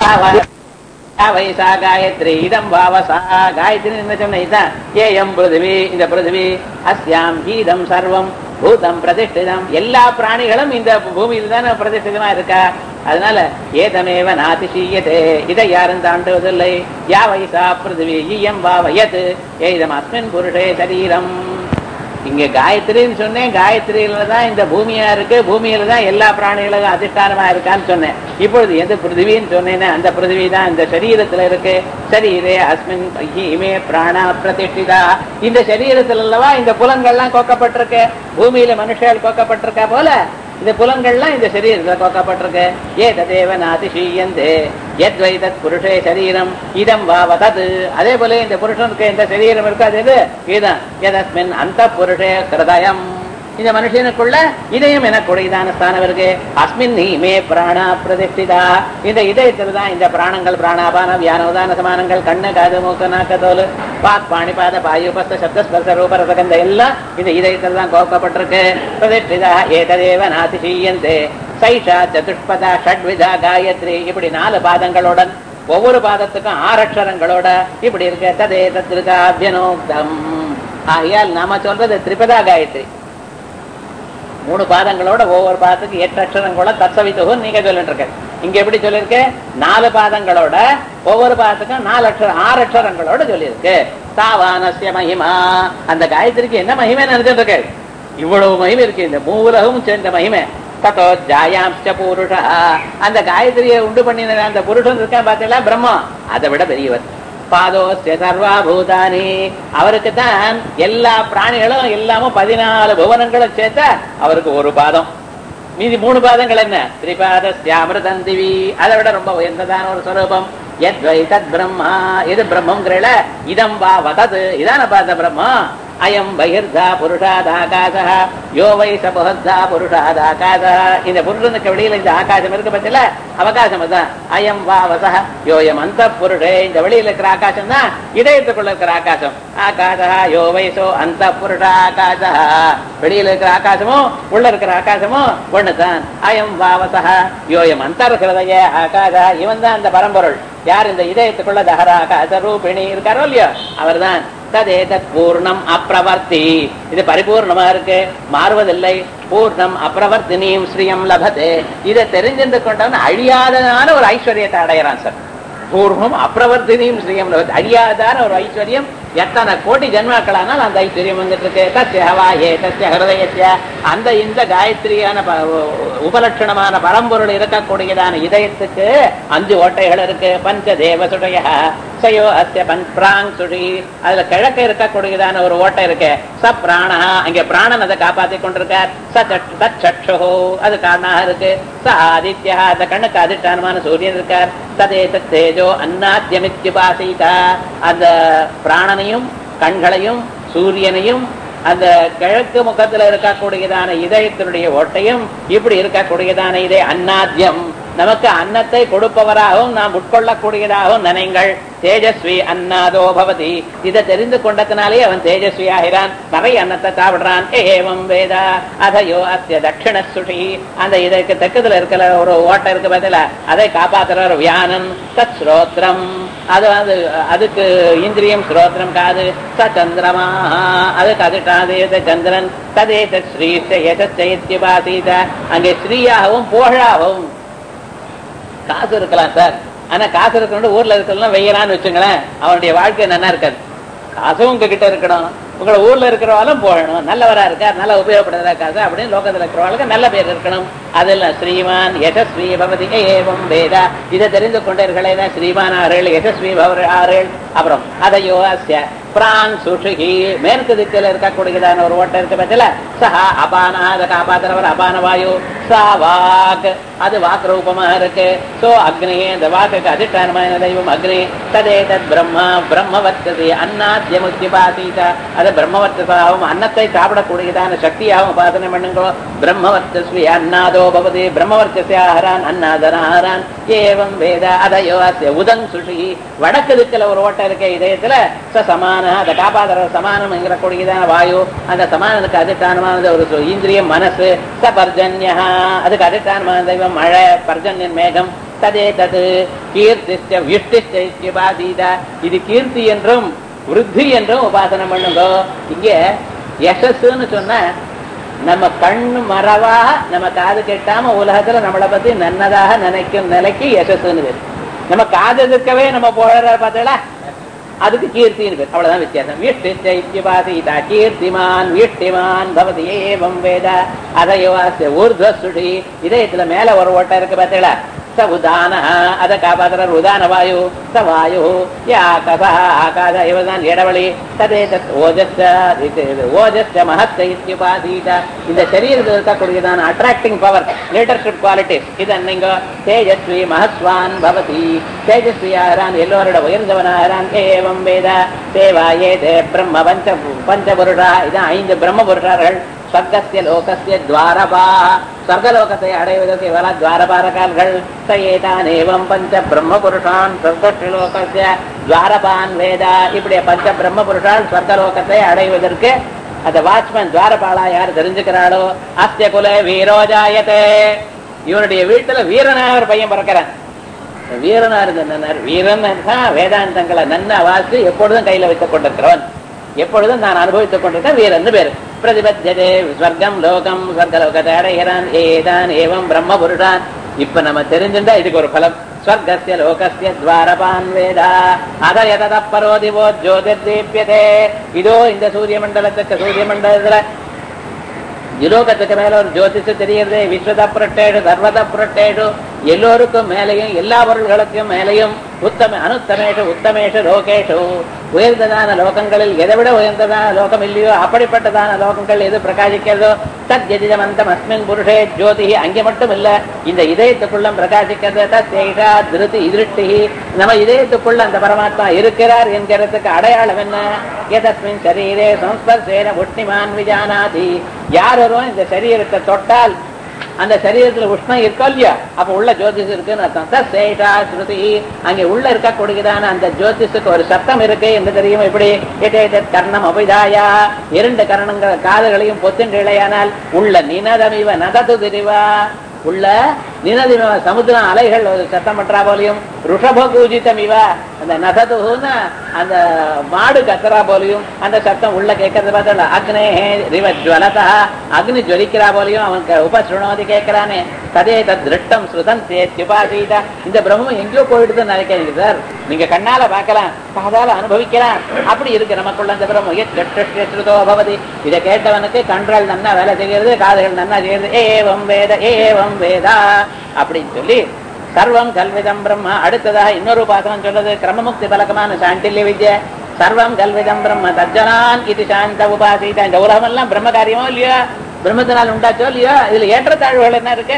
வைசா காயத்ரி இதம் பாவசா காயத்ரி என்ன சொன்ன இதான் ஏயம் பிருதிவி இந்த பிருதிவி அஸ்யாம் கீதம் சர்வம் பூதம் பிரதிஷ்டிதம் எல்லா பிராணிகளும் இந்த பூமியில் தானே பிரதிஷ்டிதமா இருக்கா. அதனால ஏதமேவ நாதிசீயதே இதை யாரும் தாண்டுவதில்லை. யா வைசா பிருதிவி இயம் பாவயத் ஏதம் அஸ்மின் புருஷே சரீரம். இங்க காயத்ரின்னு சொன்னேன், காயத்ரியில தான் இந்த பூமியா இருக்கு, பூமியில தான் எல்லா பிராணிகளும் அதிஷ்டானமா இருக்கான்னு சொன்னேன். இப்பொழுது எது பிருத்திவின்னு சொன்னேன்னா அந்த பிருத்திவி தான் இந்த சரீரத்துல இருக்கு. சரீரே அஸ்மின் இமே பிராணா பிரதிஷ்டிதா. இந்த சரீரத்துல அல்லவா இந்த புலன்கள்லாம் கோக்கப்பட்டிருக்கு. பூமியில மனுஷர்கள் கோக்கப்பட்டிருக்கா போல இந்த புலன்கள்லாம் இந்த சரீரத்துல கோக்கப்பட்டிருக்கு. ஏ ததேவ நாதிசீயந்தே யத்வை தத் புருஷே சரீரம் இதம் வாவதது. அதே போல இந்த புருஷனுக்கு இந்த சரீரம் இருக்கு, அது எது இதுதான். எதஸ்மின் அந்த புருஷே ஹிருதயம். இந்த மனுஷனுக்குள்ள இதயம் எனக்குடையதான ஸ்தானம் இருக்கு. அஸ்மின் நீமே பிராணா பிரதிஷ்டிதா. இந்த இதயத்தில் தான் இந்த பிராணங்கள் பிராணாபான வியானோதான சமானங்கள் கண்ணு காது மூக்கு நாக்கு தோல் பாக் பாணிபாத பாயு பஸ்த சப்த ஸ்பர்ச ரூப ரசகந்த எல்லாம் இந்த இதயத்தில் தான் கோக்கப்பட்டிருக்கு. பிரதிஷ்டிதா ஏததேவ நாதிசீயந்தே சைஷா சதுஷ்பதா ஷட்விதா காயத்ரி. இப்படி 4 பாதங்களுடன் ஒவ்வொரு பாதத்துக்கும் 6 அக்ஷரங்களோட இப்படி இருக்க. ததே தத்ருகாபியனோக்தம். ஆகையால் நாம சொல்றது திரிபதா காயத்ரி. 3 பாதங்களோட ஒவ்வொரு பாதத்துக்கு 8 அக்ஷரங்களோட தத்சவித்துகும் நீங்க சொல்லிட்டு இருக்க. இங்க எப்படி சொல்லிருக்கு? 4 பாதங்களோட ஒவ்வொரு பாதத்துக்கும் 6 அக்ஷரங்களோட சொல்லியிருக்கு. தாவானஸ்ய மகிமா. அந்த காயத்ரிக்கு என்ன மகிமை நினைச்சிட்டு இருக்கு? இவ்வளவு மகிமை இருக்கு, இந்த மூலகம் சேர்ந்த மகிமை. தத்தோ ஜாயாம்ச புருஷா. அந்த காயத்ரியை உண்டு பண்ணின அந்த புருஷன் இருக்கான் பார்த்தீங்களா, பிரம்மா, அதை விட பெரியவர். பாதோஸ்ய சர்வா பூதானி. அவருக்கு தான் எல்லா பிராணிகளும் எல்லாமும் 14 புவனங்களும் சேர்த்தா அவருக்கு ஒரு பாதம். மீதி 3 பாதங்கள் என்ன? திரிபாதஸ்யாமிருதம் திவி. அதை விட ரொம்ப உயர்ந்ததான ஒரு ஸ்வரூபம். யத்வை தத் பிரம்மா. இது பிரம்மங்கிறல இதம் வா வதது. இதான பார்த்த பிரம்மா. அயம் பகிர்தா புருஷாதாகாசா யோ வை சபுஹத்தா புருஷாதாகாசா. இந்த புருஷனுக்கு வெளியில இந்த ஆகாசம் இருக்கு பத்தில அவகாசம் தான். அயம் வா வசஹ யோயம் அந்த புருஷே. இந்த வெளியில இருக்கிற ஆகாசம் தான் இதயத்துக்குள்ள இருக்கிற ஆகாசம். ஆகாசா யோ வைசோ அந்த புருஷாகாசா. வெளியில இருக்கிற ஆகாசமும் உள்ள இருக்கிற ஆகாசமும் ஒண்ணுதான். அயம் வா வசஹ யோயம் அந்தர் ஹிருதய ஆகாசா. இவன் தான் அந்த பரம்பொருள். யார் இந்த இதயத்துக்குள்ள தஹராகாச ரூபிணி இருக்காரோ இல்லையோ அவர் தான். ததேதத் பூர்ணம் அப்பிரவர்த்தி. இது பரிபூர்ணமா இருக்கு, மாறுவதில்லை. பூர்ணம் அப்பிரவர்த்தினியும் ஸ்ரீயம் லபதே. இதை தெரிஞ்சிருந்து கொண்டவன் அழியாததான ஒரு ஐஸ்வர்யத்தை அடையறான் சார். பூர்வம் அப்பிரவர்த்தினியும் ஸ்ரீயம் லபதே. அழியாதான ஒரு ஐஸ்வர்யம். எத்தனை கோடி ஜென்மாக்களானால் அந்த ஐஸ்வர்யம் வந்துட்டு இருக்கு. தஸ்யஹவாயே தஸ்ய ஹிருதயஸ்ய. அந்த இந்த காயத்ரியான உபலட்சணமான பரம்பொருள் இருக்கக்கூடியதான இதயத்துக்கு 5 ஓட்டைகள் இருக்கு. பஞ்சதேவ சுடைய சயோ அஸ்ய பிராங் சுழி. அதுல கிழக்க இருக்கக்கூடியதான ஒரு ஓட்டை இருக்கு. ச பிராணா. அங்க பிராணன் அதை காப்பாத்தி கொண்டிருக்கார். சச்சு அது காரணமாக இருக்கு. ச ஆதித்யா. அந்த கண்ணுக்கு அதிஷ்டானமான சூரியன் இருக்கார். ததே தேஜோ அந்நாத்யமித்யுபாசிதா. அந்த பிராணனையும் கண்களையும் சூரியனையும் அந்த கிழக்கு முகத்துல இருக்கக்கூடியதான இதயத்தினுடைய ஓட்டையும் இப்படி இருக்கக்கூடியதான இதே அந்நாத்தியம். நமக்கு அன்னத்தை கொடுப்பவராகவும் நாம் உட்கொள்ளக்கூடியதாகவும் நினைங்கள். தேஜஸ்வி அன்னாதோ பவதி. இதை தெரிந்து கொண்டதுனாலே அவன் தேஜஸ்வி ஆகிறான். நிறைய அன்னத்தை சாப்பிடுறான். ஏவம் வேதா அதயோ அஸ்ய தட்சிண சுஷி. அந்த இதற்கு தெற்குல இருக்கிற ஒரு ஓட்டை இருக்கு பதில அதை காப்பாற்றுற வியானன். தத் ஸ்ரோத்ரம். அது வந்து அதுக்கு இந்திரியம் ஸ்ரோத்ரம் காது. ச சந்திரமா. அதுக்கு அதிஷ்டான சந்திரன். ததேத ஸ்ரீசைத்யுபாசீத. அங்கே ஸ்ரீயாகவும் புகழாகவும். காசு இருக்கலாம் சார், ஆனா காசு இருக்கணும் ஊர்ல இருக்கலாம் வெய்யறான்னு வச்சுங்களேன், அவனுடைய வாழ்க்கை நல்லா இருக்காது. காசும் உங்ககிட்ட இருக்கணும், உங்களை ஊர்ல இருக்கிறவாலும் போகணும். நல்லவரா இருக்கார், நல்லா உபயோகப்படுறதா காசு அப்படின்னு லோகத்துல இருக்கிறவர்களுக்கு நல்ல பேர் இருக்கணும். அதெல்லாம் ஸ்ரீமான் யசஸ்வி பவதி ஏவம் வேதா. இதை தெரிந்து கொண்டீர்களே ஸ்ரீமான் ஆறுகள் யசஸ்வி ஆறுகள். அப்புறம் அதையோ அஸ்ய பிராங் சுஷுகி. மேற்கு திக்கில் இருக்கக்கூடியதான ஒரு ஓட்டை இருக்கு பத்தில சஹா அபானா. அதை காப்பாத்துறவர் அபான வாயு. சா வாக். அது வாக்கு ரூபமா இருக்கு. சோ அக்னி. அந்த வாக்குக்கு அதிஷ்டானமான தெய்வம் அக்னி. ததே தத் பிரம்மா பிரம்மவர்த்ததி அன்னாத்யமுத்யுபாசீத. அது பிரம்மவர்த்தசாகவும் அன்னத்தை சாப்பிடக்கூடியதான சக்தியாகவும் உபாசனை பண்ணுங்கோ. பிரம்மவர்த்தஸ்வி அன்னாதோ பவதி. பிரம்மவர்த்தசாஹரான் அன்னாதனாஹரான். ஏவம் வேத அதயோ அஸ்ய உதங் சுஷி. வடக்கு திக்கில் ஒரு ஓட்டை இருக்க இதயத்துல ச சமான. அதை காப்பாற்றுற சமானம் என்கிறக்கூடியதான வாயு. அந்த சமானத்துக்கு அதிஷ்டானமானது ஒரு இந்திரியம் மனசு. ச பர்ஜன்யா. அதுக்கு அதிஷ்டானமான தெய்வம் மழை. பர்ஜன்யன் மேகம். ததே தது கீர்த்திஷ்ட விஷ்டிஷ்ட இது கீர்த்தி என்றும் விருத்தி என்றும் உபாசனம் பண்ணுங்க. இங்க யசஸ்ன்னு சொன்ன நம்ம கண்ணு மறவாக நம்ம காது கெட்டாம உலகத்துல நம்மளை பத்தி நன்னதாக நினைக்கும் நிலைக்கு யசஸ்ன்னு பேரு. நம்ம காது எதிர்க்கவே நம்ம போகிற பார்த்தா அதுக்கு கீர்த்தின்னு பேர். அவ்வளவுதான் வித்தியாசம். விஷ்டிஷ்ட கீர்த்திமான் விஷ்டிமான் பவதி ஏவம் வேத அதையவாஸ்ய ஊர்துவசுடி. இதயத்துல மேல ஒரு ஓட்டை இருக்கு பார்த்தீங்களா, ச உதான அதை காப்பாற்றுற உதான வாயு, ச வாயு ஆகாச ஆகாத இவதான் இடவழி ததே தத் ஓஜஸ்ட ஓஜஸ்ட மகத்த இத்யுபாதீத. இந்த சரீரத்தில் இருக்கக்கூடியதான அட்ராக்டிங் பவர் லீடர்ஷிப் குவாலிட்டிஸ் இது நீங்க தேஜஸ்வி மகஸ்வான் பவதி. தேஜஸ்வி ஆகிறான், எல்லோரோட உயர்ந்தவனாகிறான். ஏவம் வேத தேவா ஏதே பிரம்ம பஞ்சபுருஷா. இதான் 5 பிரம்ம புருஷர்கள். ஸ்வர்கஸ்ய லோகஸ்ய துவாரபா, ஸ்வர்கலோகத்தை அடைவதற்கு இவரா துவாரபாரகால்கள். சயேதான் ஏவம் பஞ்ச பிரம்ம புருஷான் ஸ்வர்கஸ்ய துவாரபான் வேதா. இப்படி பஞ்ச பிரம்ம புருஷால் ஸ்வர்கலோகத்தை அடைவதற்கு அந்த வாட்ச்மேன் துவாரபாலா யார் தெரிஞ்சுக்கிறாளோ அஸ்ய குல வீரோஜாயத்தே. இவனுடைய வீட்டுல வீரனாக ஒரு பையன் பிறக்கிறான். வீரனா இருந்த வீரன் வேதாந்தங்களை நன்ன வாசி எப்பொழுதும் கையில வைத்துக் கொண்டிருக்கிறவன், எப்பொழுதும் நான் அனுபவித்துக் கொண்டிருக்கேன் வீரன் பேரு. பிரதிபத்தியதே ஸ்வர்க்கம் லோகம் ஸ்வர்கலோகத்தை அடைகிறான். ஏதான் ஏவம் பிரம்ம புருஷான். இப்ப நம்ம தெரிஞ்சுட்டா இதுக்கு ஒரு பலம். ஸ்வர்கஸ்ய லோகஸ்ய துவாரபான் வேதா அத யதத பரோதிவோ ஜோதிர்தீப்யதே. இதோ இந்த சூரிய மண்டலத்துல திலோகத்துக்கு மேல ஒரு ஜோதிஷு தெரியுது. விஸ்வத புரட்டேடு சர்வத புரட்டேடு, எல்லோருக்கும் மேலையும் எல்லா பொருள்களுக்கும் மேலையும் உத்தம அனுத்தமேஷு உத்தமேஷு லோகேஷு. உயர்ந்ததான லோகங்களில் எதை விட உயர்ந்ததான லோகம் இல்லையோ அப்படிப்பட்டதான லோகங்கள் எது பிரகாசிக்கிறதோ தத்யதிதமந்தம் அஸ்மின் புருஷே ஜோதி. அங்கே மட்டும் இல்ல, இந்த இதயத்துக்குள்ள பிரகாசிக்கிறது. தத்தேஷா திருதி திருஷ்டி. நம்ம இதயத்துக்குள்ள அந்த பரமாத்மா இருக்கிறார் என்கிறதுக்கு அடையாளம் என்ன? எதஸ்மின் சரீரே சம்ஸ்பர்சேன உஷ்ணிமான் விஜானாதி. யார் ஒருவன் இந்த சரீரத்தை தொட்டால் அந்த சரீரத்துல உஷ்ணம் இருக்கோ இல்லையா, அப்ப உள்ள ஜோதிஷ் இருக்குன்னு அர்த்தம். தசேஷா ஸ்ருதி. அங்கே உள்ள இருக்கக்கூடியதான அந்த ஜோதிஷுக்கு ஒரு சத்தம் இருக்கு என்று தெரியும். எப்படி கர்ணம் அபிதாயா, 2 கரணங்கள் காதுகளையும் பொத்துண்டு இளையானால் உள்ள நினதமிவ நதது திரிவா. உள்ள நினதிம சமுத்திரம் அலைகள் சத்தம் பற்றா போலையும் ருஷபூஜிதமிவ அந்த நததுன்னா அந்த மாடு கத்துறா போலையும் அந்த சத்தம் உள்ள கேட்கறது பார்த்தா அக்னே ரிவ ஜுவலதா அக்னி ஜொலிக்கிறா போலையும் அவன் உபசுணோதி கேட்கிறானே. ததே தத் திருஷ்டம் ஸ்ருதம் சேத்யுபாசீத. இந்த பிரம்மம் எங்கேயோ போயிடுதுன்னு நினைக்கிறீங்க சார். நீங்க கண்ணால பார்க்கலாம், காதால அனுபவிக்கலாம். அப்படி இருக்கு நமக்குள்ள அந்த பிரம்மோ பவதி. இதை கேட்டவனுக்கு கண்கள் நன்னா வேலை செய்கிறது, காதுகள் நன்னா செய்கிறது. ஏவம் வேத ஏவம் வேதா அப்படின்னு சொல்லி சர்வம் கல்விதம் பிரம்ம. அடுத்ததாக இன்னொரு உபாசனம் சொல்றது கிரமமுக்தி பலகமான சாண்டில்ய வித்யா. சர்வம் கல்விதம் பிரம்ம தஜ்ஜனான் இது சாந்த உபாசிதா. இந்த உலகம் எல்லாம் பிரம்ம காரியமோ இல்லையா, பிரம்மத்தினால் உண்டாச்சோ இல்லையா. இதுல ஏற்றத்தாழ்வுகள் என்ன இருக்கு?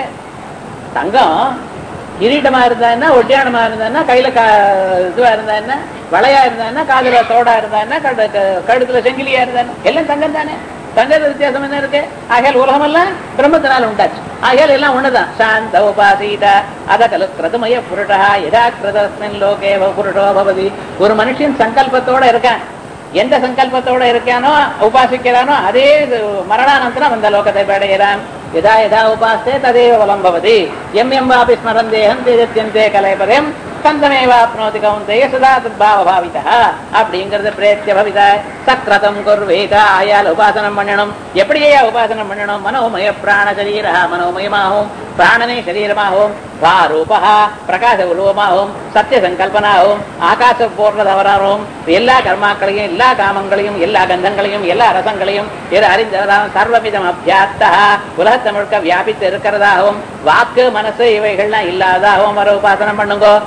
தங்கம் கிரீடமா இருந்தா என்ன, ஒட்டியானமா இருந்தா என்ன, கையில இதுவா இருந்தா என்ன, வளையா இருந்தா என்ன, காதுல தோடா இருந்தா என்ன, கழுத்துல செங்கிலியா இருந்தா என்ன, எல்லாம் தங்கம் தானே. தங்கத்துல வித்தியாசம் என்ன இருக்கு? ஆகையால் உலகம் எல்லாம் பிரம்மத்தினால் உண்டாச்சு. ஆகையால் எல்லாம் ஒண்ணுதான். சாந்த உபாசீத அதகலு கிருதமய புருஷா யதா கிருதஸ்மின் லோகே புருஷோ பவதி. ஒரு மனுஷன் சங்கல்பத்தோட இருக்கான். எந்த சங்கல்பத்தோட இருக்கானோ உபாசிக்கிறானோ அதே மரணானந்தரம் அந்த லோகத்தை அடைகிறான். யதா யதா உபாசே ததேவ பலம் பவதி. எம் எம் வாபி ஸ்மரந்தேஹம் தேஜத்யந்தே கலைபரம் கந்தமேவாப்னோதி கௌந்தேய சதா தத்பாவ பாவிதா. அப்படிங்கிறது பிரேத்திய பவிதா சக்ரதம் குர்வேதா. ஆயால் உபாசனம் பண்ணணும். எப்படியா உபாசனம் பண்ணணும்? மனோமய பிராண சரீர, மனோமயமாகவும் பிராணனை சரீரமாகவும், ரூபா பிரகாச உருவமாகவும், சத்திய சங்கல்பனாகவும், ஆகாச பூர்ணதவராகவும், எல்லா கர்மாக்களையும் எல்லா காமங்களையும் எல்லா கந்தங்களையும் எல்லா ரசங்களையும் அறிந்தவராகவும் சர்வவிதம் அபியாத்தா உலகத்தை முழுக்க வியாபித்து இருக்கிறதாகவும், வாக்கு மனசு இவைகள்லாம் இல்லாதாகவும் வர உபாசனம் பண்ணுங்கோ.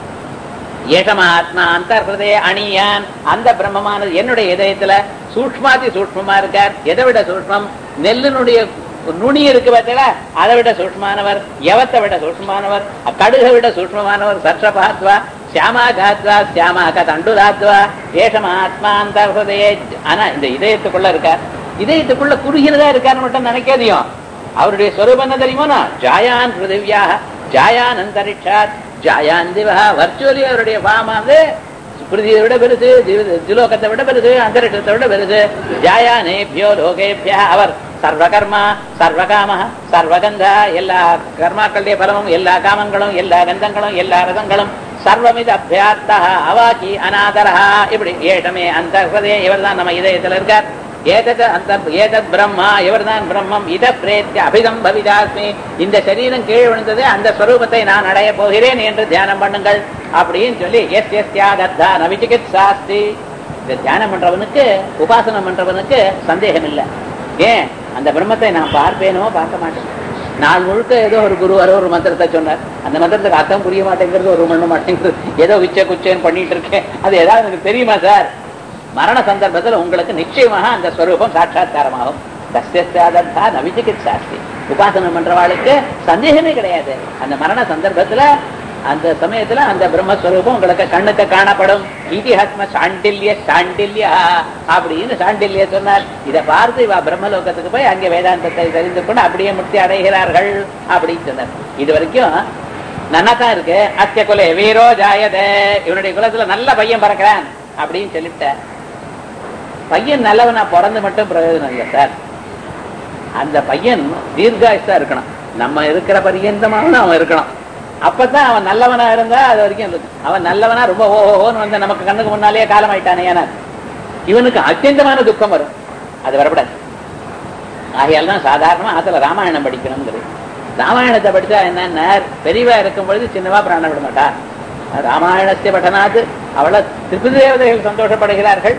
ஏகமாத்மா அந்தர்ஹிருதய அணியான். அந்த பிரம்மமானது என்னுடைய இதயத்துல சூக்ஷ்மாதி சூக்ஷ்மமா இருக்கார். எதை விட சூக்ஷ்மம்? நெல்லினுடைய நுனி இருக்கு பார்த்தா அதை விட சூக்ஷ்மானவர், யவத்தை விட சூக்ஷ்மானவர், கடுகை விட சூக்ஷ்மமானவர். சற்றபாத்வா சியாமாகாத்வா சியாமாக தண்டுலாத்வா ஏகமாத்மா அந்தர்ஹிருதய. ஆனா இந்த இதயத்துக்குள்ள இருக்கார். இதயத்துக்குள்ள குறுகினதா இருக்கான்னு மட்டும் நினைக்காதையும் அவருடைய ஸ்வரூபம் என்ன தெரியுமா? ஜாயான் பிருதிவியா ஜாயான் அந்தரிக்ஷாத் ஜாயான் திவா. வர்ச்சுவலி அவருடைய பாமாவது பிருதியை விட பெருசு, திலோகத்தை விட பெருசு, அந்தரிக்ஷத்தை விட பெருசு. ஜாயானேபியோ லோகேபியா. அவர் சர்வகர்மா சர்வகாம சர்வகந்த எல்லா கர்மாக்களுடைய பலமும் எல்லா காமங்களும் எல்லா கந்தங்களும் எல்லா ரசங்களும் சர்வமித அபியார்த்தா அவாக்கி அநாதரஹா இப்படி ஏட்டமே அந்த இவர் தான் நம்ம இதயத்தில் இருக்கார். ஏதத் பிரம்மா இவர்தான் பிரம்மம். இத பிரேத்திய அபிதம் பவிதாஸ்மி இந்த சரீரம் கீழ் விழுந்தது அந்த ஸ்வரூபத்தை நான் அடைய போகிறேன் என்று தியானம் பண்ணுங்கள் அப்படின்னு சொல்லி எஸ் எஸ் தியாகத்தா நவிச்சிகித்சாஸ்தி. இந்த தியானம் பண்றவனுக்கு உபாசனம் பண்றவனுக்கு சந்தேகம் இல்லை. ஏன் அந்த பிரம்மத்தை நான் பார்ப்பேனோ பார்க்க மாட்டேன். நாள் முழுக்க ஏதோ ஒரு குரு வர ஒரு மந்திரத்தை சொன்னார், அந்த மந்திரத்துக்கு அர்த்தம் புரிய மாட்டேங்கிறது, ஒரு பண்ண மாட்டேங்கிறது, ஏதோ விச்ச குச்சேன்னு பண்ணிட்டு இருக்கேன், அது ஏதாவது எனக்கு தெரியுமா சார்? மரண சந்தர்ப்பத்தில் உங்களுக்கு நிச்சயமாக அந்த ஸ்வரூபம் சாட்சாத்காரமாகும். தஸ்யஸ்யாதர்த்தா நவிச்சிகித்சாஸ்தி. உபாசனம் பண்றவாளுக்கு சந்தேகமே கிடையாது. அந்த மரண சந்தர்ப்பத்துல அந்த சமயத்துல அந்த பிரம்மஸ்வரூபம் உங்களுக்கு கண்ணுக்கு காணப்படும். இதிஹாத்ம சாண்டில்ய சாண்டில்யா அப்படின்னு சாண்டில்ய சொன்னார். இதை பார்த்து இவா பிரம்மலோகத்துக்கு போய் அங்கே வேதாந்தத்தை தெரிந்து கொண்டு அப்படியே முக்தி அடைகிறார்கள் அப்படின்னு சொன்னார். இது வரைக்கும் நன்னாதான் இருக்கு. அத்திய குலே வீரோ ஜாயதே, இவனுடைய குலத்துல நல்ல பையன் பறக்கிறான் அப்படின்னு சொல்லிவிட்ட. பையன் நல்லவனா பிறந்து மட்டும் பிரயோஜனம் இல்லை சார். அந்த பையன் தீர்காயுஷா இருக்கணும். நம்ம இருக்கிற பரியந்தமாவும் அவன் இருக்கணும். அப்பதான் அவன் நல்லவனா இருந்தா அது வரைக்கும் அவன் நல்லவனா ரொம்ப ஓஹோன்னு வந்து நமக்கு கண்ணுக்கு முன்னாலேயே காலம் ஆயிட்டானே, ஏன்னா இவனுக்கு அத்தியந்தமான துக்கம் வரும். அது வரப்படாது. ஆகையால் தான் சாதாரணமா ஆத்துல ராமாயணம் படிக்கணுங்கிறது. ராமாயணத்தை படிச்சா என்னன்னா பெரியவா இருக்கும் பொழுது சின்னவா பிராணம் விட மாட்டா. ராமாயணத்தை பட்டனாது அவளை திரிபுதேவதைகள் சந்தோஷப்படுகிறார்கள்.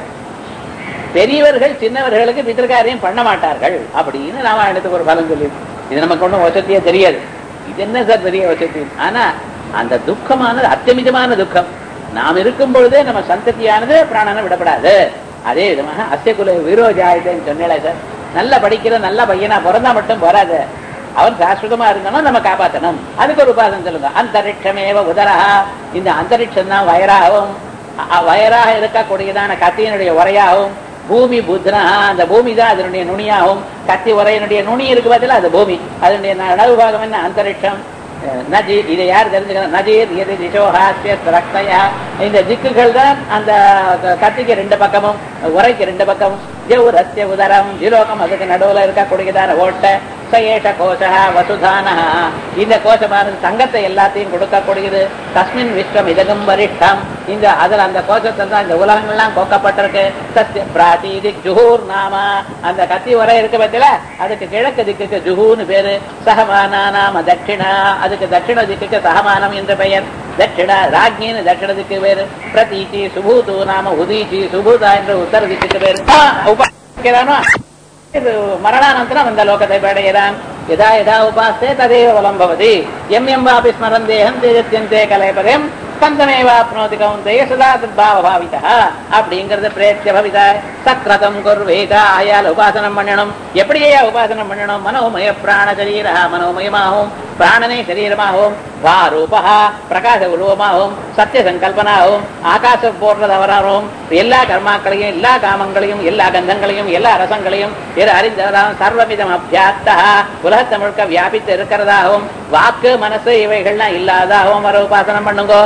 பெரியவர்கள் சின்னவர்களுக்கு பித்திருக்காரியம் பண்ண மாட்டார்கள் அப்படின்னு ராமாயணத்துக்கு ஒரு பலம் சொல்லி. இது நமக்கு ஒன்றும் வசதியே தெரியாது. இது என்ன சார் பெரிய வசதி? ஆனா அந்த துக்கமானது அத்தியமிதமான துக்கம். நாம் இருக்கும் பொழுதே நம்ம சந்ததியானது பிராணனை விடப்படாது. அதே விதமாக அஸ்யகுல விரோஜாயுதன்னு சொன்னேன் சார். நல்லா படிக்கிற நல்ல பையனா பிறந்தா மட்டும் போறாது, அவன் சாஸ்வதமா இருந்தாலும் நம்ம காப்பாற்றணும். அதுக்கு ஒரு உபாசம் சொல்லுங்க. அந்தரிட்சமேவ உதரஹா. இந்த அந்தரிட்சம் தான் வயராகவும், வயராக இருக்கக்கூடியதான கத்தியினுடைய உரையாகவும், பூமி புத்னா அந்த பூமி தான் அதனுடைய நுனியாகும். கத்தி உரையினுடைய நுனி இருக்கு பார்த்தல அது பூமி. அதனுடைய நடுவு பாகம் என்ன அந்தரிட்சம். நஜி இதை யார் தெரிஞ்சுக்கணும்? நஜீர் எது திசோஹாஸ்ய ரக்தயா. இந்த திக்குகள் தான் அந்த கத்திக்கு ரெண்டு பக்கமும் உரைக்கு ரெண்டு பக்கமும். ஜவுரஸ்ய உதரம் ஜிலோகம் அதுக்கு நடுவுல இருக்கக்கூடியதான ஓட்ட. சயேஷ கோஷ வசுதான. இந்த கோஷமானது தங்கத்தை எல்லாத்தையும் கொடுக்கக்கூடியது. தஸ்மின் விஸ்வம் இதகம் வரிஷ்டம். இந்த அதுல அந்த கோஷத்தில் தான் இந்த உலகங்கள்லாம் கோக்கப்பட்டிருக்கு. சத்திய பிராதி திக் ஜுஹூர் நாம. அந்த கத்தி உரை இருக்க பத்தில அதுக்கு கிழக்கு திக்குக்கு ஜுஹூன்னு பேரு. சகமானா நாம தட்சிணா. அதுக்கு தட்சிண திக்குக்கு சகமானம் என்று பெயர். தட்சிண ராஜ்யின்னு தட்சிண திக்கு பேரு. பிரதீச்சி சுபூது நாம உதீச்சி சுபூதா என்று உத்தர திக்குக்கு பேரு. உபாசிக்கிறானோ இது மரணானந்தரம் அந்த லோகத்தை படைகிறான். யதா யதா உபாஸ்தே ததேவ பலம் பவதி. எம் எம் வாபி ஸ்மரந்தேஹம் தேஜத்யந்தே கலைபதம் கந்தமேவாப்னோதி கௌந்தேய சதா தத்பாவ பாவிதா அப்படிங்கிறது பிரேத்திய பவிதா. சக்ரதம் குர்வேதா. ஆயால் உபாசனம் பண்ணணும். எப்படியா உபாசனம் பண்ணணும்? மனோமய பிராண சரீரா. மனோமயமாகவும் பிராணனே சரீரமாகவும், வாரூபா பிரகாச உருவமாகவும், சத்திய சங்கல்பனாகவும், ஆகாச போன்றதவராகவும், எல்லா கர்மாக்களையும் எல்லா காமங்களையும் எல்லா கந்தங்களையும் எல்லா ரசங்களையும் அறிந்ததாகவும், சர்வமிதம் அபியாத்தா உலகத்தை முழுக்க வியாபித்து இருக்கிறதாகவும், வாக்கு மனசு இவைகள்லாம் இல்லாதாகவும் வர உபாசனம் பண்ணுங்கோ.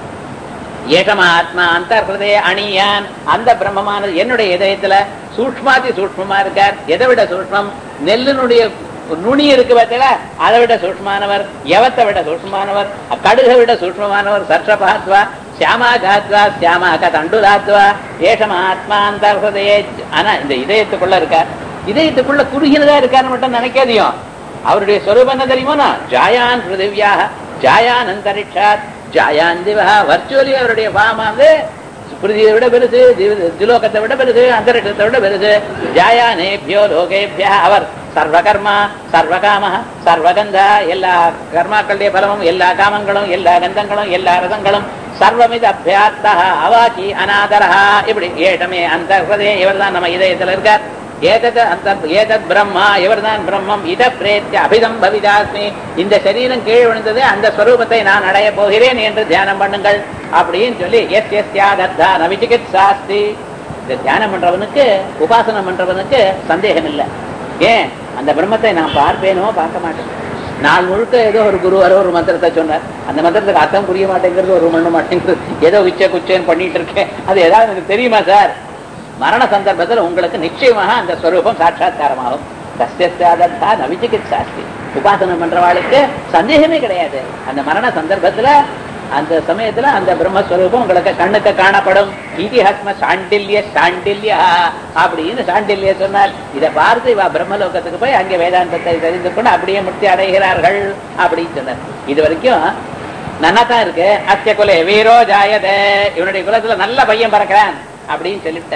ஏகமாத்மா அந்தர்ஹதே அணியான். அந்த பிரம்மமானது என்னுடைய இதயத்துல சூக்ஷ்மாதி சூக்ஷ்மமா இருக்கார். எதை விட சூக்ஷ்மம்? நெல்லினுடைய நுனி இருக்கு பார்த்தீங்களா, அதை விட சூக்ஷ்மானவர். யவத்தை விட சூக்ஷ்மானவர். கடுகை விட சூக்ஷ்மமானவர். சர்ஷபாத்வா சியாமாகாத்வா சியாமாக தண்டுதாத்வா ஏஷமாத்மா அந்தர்ஹதே. ஆனா இந்த இதயத்துக்குள்ள இருக்கார். இதயத்துக்குள்ள குறுகினதா இருக்காருன்னு மட்டும் நினைக்காதியும். அவருடைய ஸ்வரூபம் என்ன தெரியுமோனா? ஜாயான் பிருதிவியாக ஜாயான் அந்தரிக்ஷாத் ஜாயான் திவா. வர்ச்சுவலி அவருடைய பாமாந்து பிருதியை விட பெருசு, திலோகத்தை விட பெருசு, அந்தரிக்ஷத்தை விட பெருசு. ஜாயானேபியோ லோகேபியா. அவர் சர்வகர்மா சர்வகாம சர்வகந்த எல்லா கர்மாக்களுடைய பலமும் எல்லா காமங்களும் எல்லா கந்தங்களும் எல்லா ரசங்களும் சர்வமித அபியார்த்தா அவாக்கி அநாதரஹா இப்படி ஏட்டமே அந்த இவர் தான் நம்ம இதயத்தில் இருக்கார். ஏதத் பிரம்மா இவர்தான் பிரம்மம். இத பிரேத்திய அபிதம் பவிதாஸ்மி இந்த சரீரம் கீழ் விழுந்தது அந்த ஸ்வரூபத்தை நான் அடைய போகிறேன் என்று தியானம் பண்ணுங்கள் அப்படின்னு சொல்லி எஸ் எஸ் தியாகத்தா நவிச்சிகித்சாஸ்தி. இந்த தியானம் பண்றவனுக்கு உபாசனம் பண்றவனுக்கு சந்தேகம் இல்லை. ஏன் அந்த பிரம்மத்தை நான் பார்ப்பேனோ பார்க்க மாட்டேன். நாள் முழுக்க ஏதோ ஒரு குரு வர ஒரு மந்திரத்தை சொன்னார், அந்த மந்திரத்துக்கு அர்த்தம் புரிய மாட்டேங்கிறது, ஒரு பண்ண மாட்டேங்கிறது, ஏதோ விச்ச குச்சேன்னு பண்ணிட்டு இருக்கேன், அது ஏதாவது எனக்கு தெரியுமா சார்? மரண சந்தர்ப்பத்தில் உங்களுக்கு நிச்சயமாக அந்த ஸ்வரூபம் சாட்சாத்காரமாகும். கஷ்டத்தாதா நவிச்சிகிச்சாஸ்தி. உபாசனம் பண்றவாளுக்கு சந்தேகமே கிடையாது. அந்த மரண சந்தர்ப்பத்துல அந்த சமயத்துல அந்த பிரம்மஸ்வரூபம் உங்களுக்கு கண்ணுக்கு காணப்படும். இதிஹாஸ்ம சாண்டில்ய சாண்டில்யா அப்படின்னு சாண்டில்ய சொன்னால் இதை பார்த்து இவ பிரம்மலோகத்துக்கு போய் அங்கே வேதாந்தத்தை தெரிந்து கொண்டு அப்படியே முக்தி அடைகிறார்கள் அப்படின்னு சொன்னார். இது வரைக்கும் நன்னாதான் இருக்கு. அத்திய குலே வீரோ ஜாயதே, இவனுடைய குலத்துல நல்ல பையன் பிறக்கிறான் அப்படின்னு சொல்லிட்ட.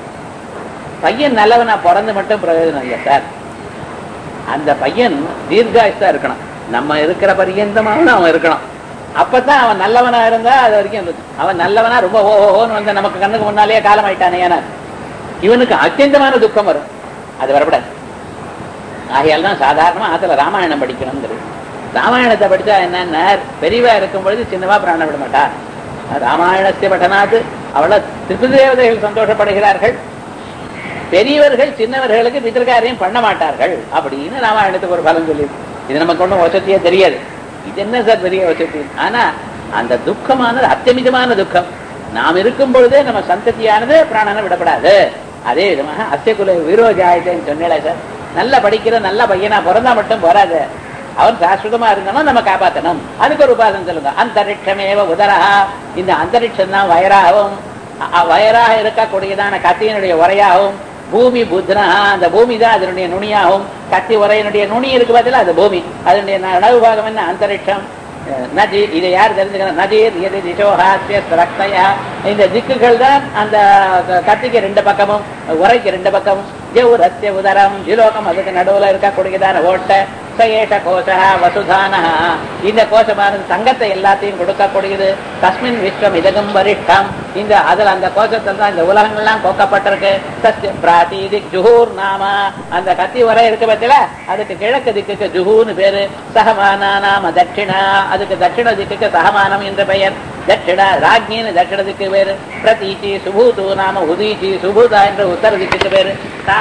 பையன் நல்லவனா பிறந்து மட்டும் பிரயோஜனம் இல்லை சார். அந்த பையன் தீர்காயுஷா இருக்கணும். நம்ம இருக்கிற பரியந்தமாவும் அவன் இருக்கணும். அப்பதான் அவன் நல்லவனா இருந்தா அது வரைக்கும் அவன் நல்லவனா ரொம்ப ஓஹோன்னு வந்து நமக்கு கண்ணுக்கு முன்னாலேயே காலம் ஆயிட்டானே. ஏன்னா இவனுக்கு அத்தியந்தமான துக்கம் வரும். அது வரப்படாது. ஆகையால் தான் சாதாரணமா அதுல ராமாயணம் படிக்கணுங்கிறது. ராமாயணத்தை படிச்சா என்னன்னா பெரியவா இருக்கும் பொழுது சின்னவா பிராண விட மாட்டா. ராமாயணத்தை பட்டனாது அவ்வளவு திரிபுதேவதைகள் சந்தோஷப்படுகிறார்கள். பெரியவர்கள் சின்னவர்களுக்கு பித்திருக்காரையும் பண்ண மாட்டார்கள் அப்படின்னு ராமாயணத்துக்கு ஒரு பலம் சொல்லி. இது நமக்கு ஒன்றும் வசதியே தெரியாது. இது என்ன சார் பெரிய வசதி? ஆனா அந்த துக்கமானது அத்தியமிதமான துக்கம். நாம் இருக்கும் பொழுதே நம்ம சந்ததியானது பிராணனை விடப்படாது. அதே விதமாக அத்தியகுல விரோஜாயத்தைன்னு சொன்னேன் சார். நல்லா படிக்கிற நல்ல பையனா பிறந்தா மட்டும் போறாது. அவன் சாஸ்வதமா இருந்தாலும் நம்ம காப்பாற்றணும். அதுக்கு ஒரு உபாசனம் சொல்லுங்க. அந்தரிட்சமேவ உதரஹா. இந்த அந்தரிட்சம் தான் வயராகவும் வயராக இருக்கக்கூடியதான கத்தியினுடைய உரையாகவும் பூமி புத்னா அந்த பூமி தான் அதனுடைய நுனியாகவும் கத்தி உரையினுடைய நுனி இருக்கு பதில் அது பூமி. அதனுடைய நடுவு பாகம் என்ன அந்தரிட்சம். நதி இதை யார் தெரிஞ்சுக்கணும்? நதீர் எது திசோஹாத்திய ரக்தயா. இந்த திக்குகள் தான் அந்த கத்திக்கு ரெண்டு பக்கமும் உரைக்கு ரெண்டு பக்கமும். ஜவுரத்திய உதரம் ஜிலோகம் அதுக்கு நடுவுல இருக்கக்கூடியதான ஓட்ட சயேஷ கோஷா வசுதானா. இந்த கோஷமானது தங்கத்தை எல்லாத்தையும் கொடுக்கக்கூடியது. தஸ்மின் விஸ்வம் இதகம் வரிஷ்டம். இந்த அதுல அந்த கோஷத்தில் தான் இந்த உலகங்கள்லாம் கோக்கப்பட்டிருக்கு. சத்திய பிராதி திக் ஜுஹூர் நாம. அந்த கத்தி வரை இருக்க பத்தில அதுக்கு கிழக்கு திக்குக்கு ஜுஹூன்னு பேரு. சகமானா நாம தட்சிணா. அதுக்கு தட்சிண திக்குக்கு சகமானம் என்ற பெயர். தட்சிணா ராஜ்யின்னு தட்சிண திக்கு பேரு. பிரதீச்சி சுபூது நாம உதீச்சி சுபூதா என்ற உத்தர திக்குக்கு பேரு.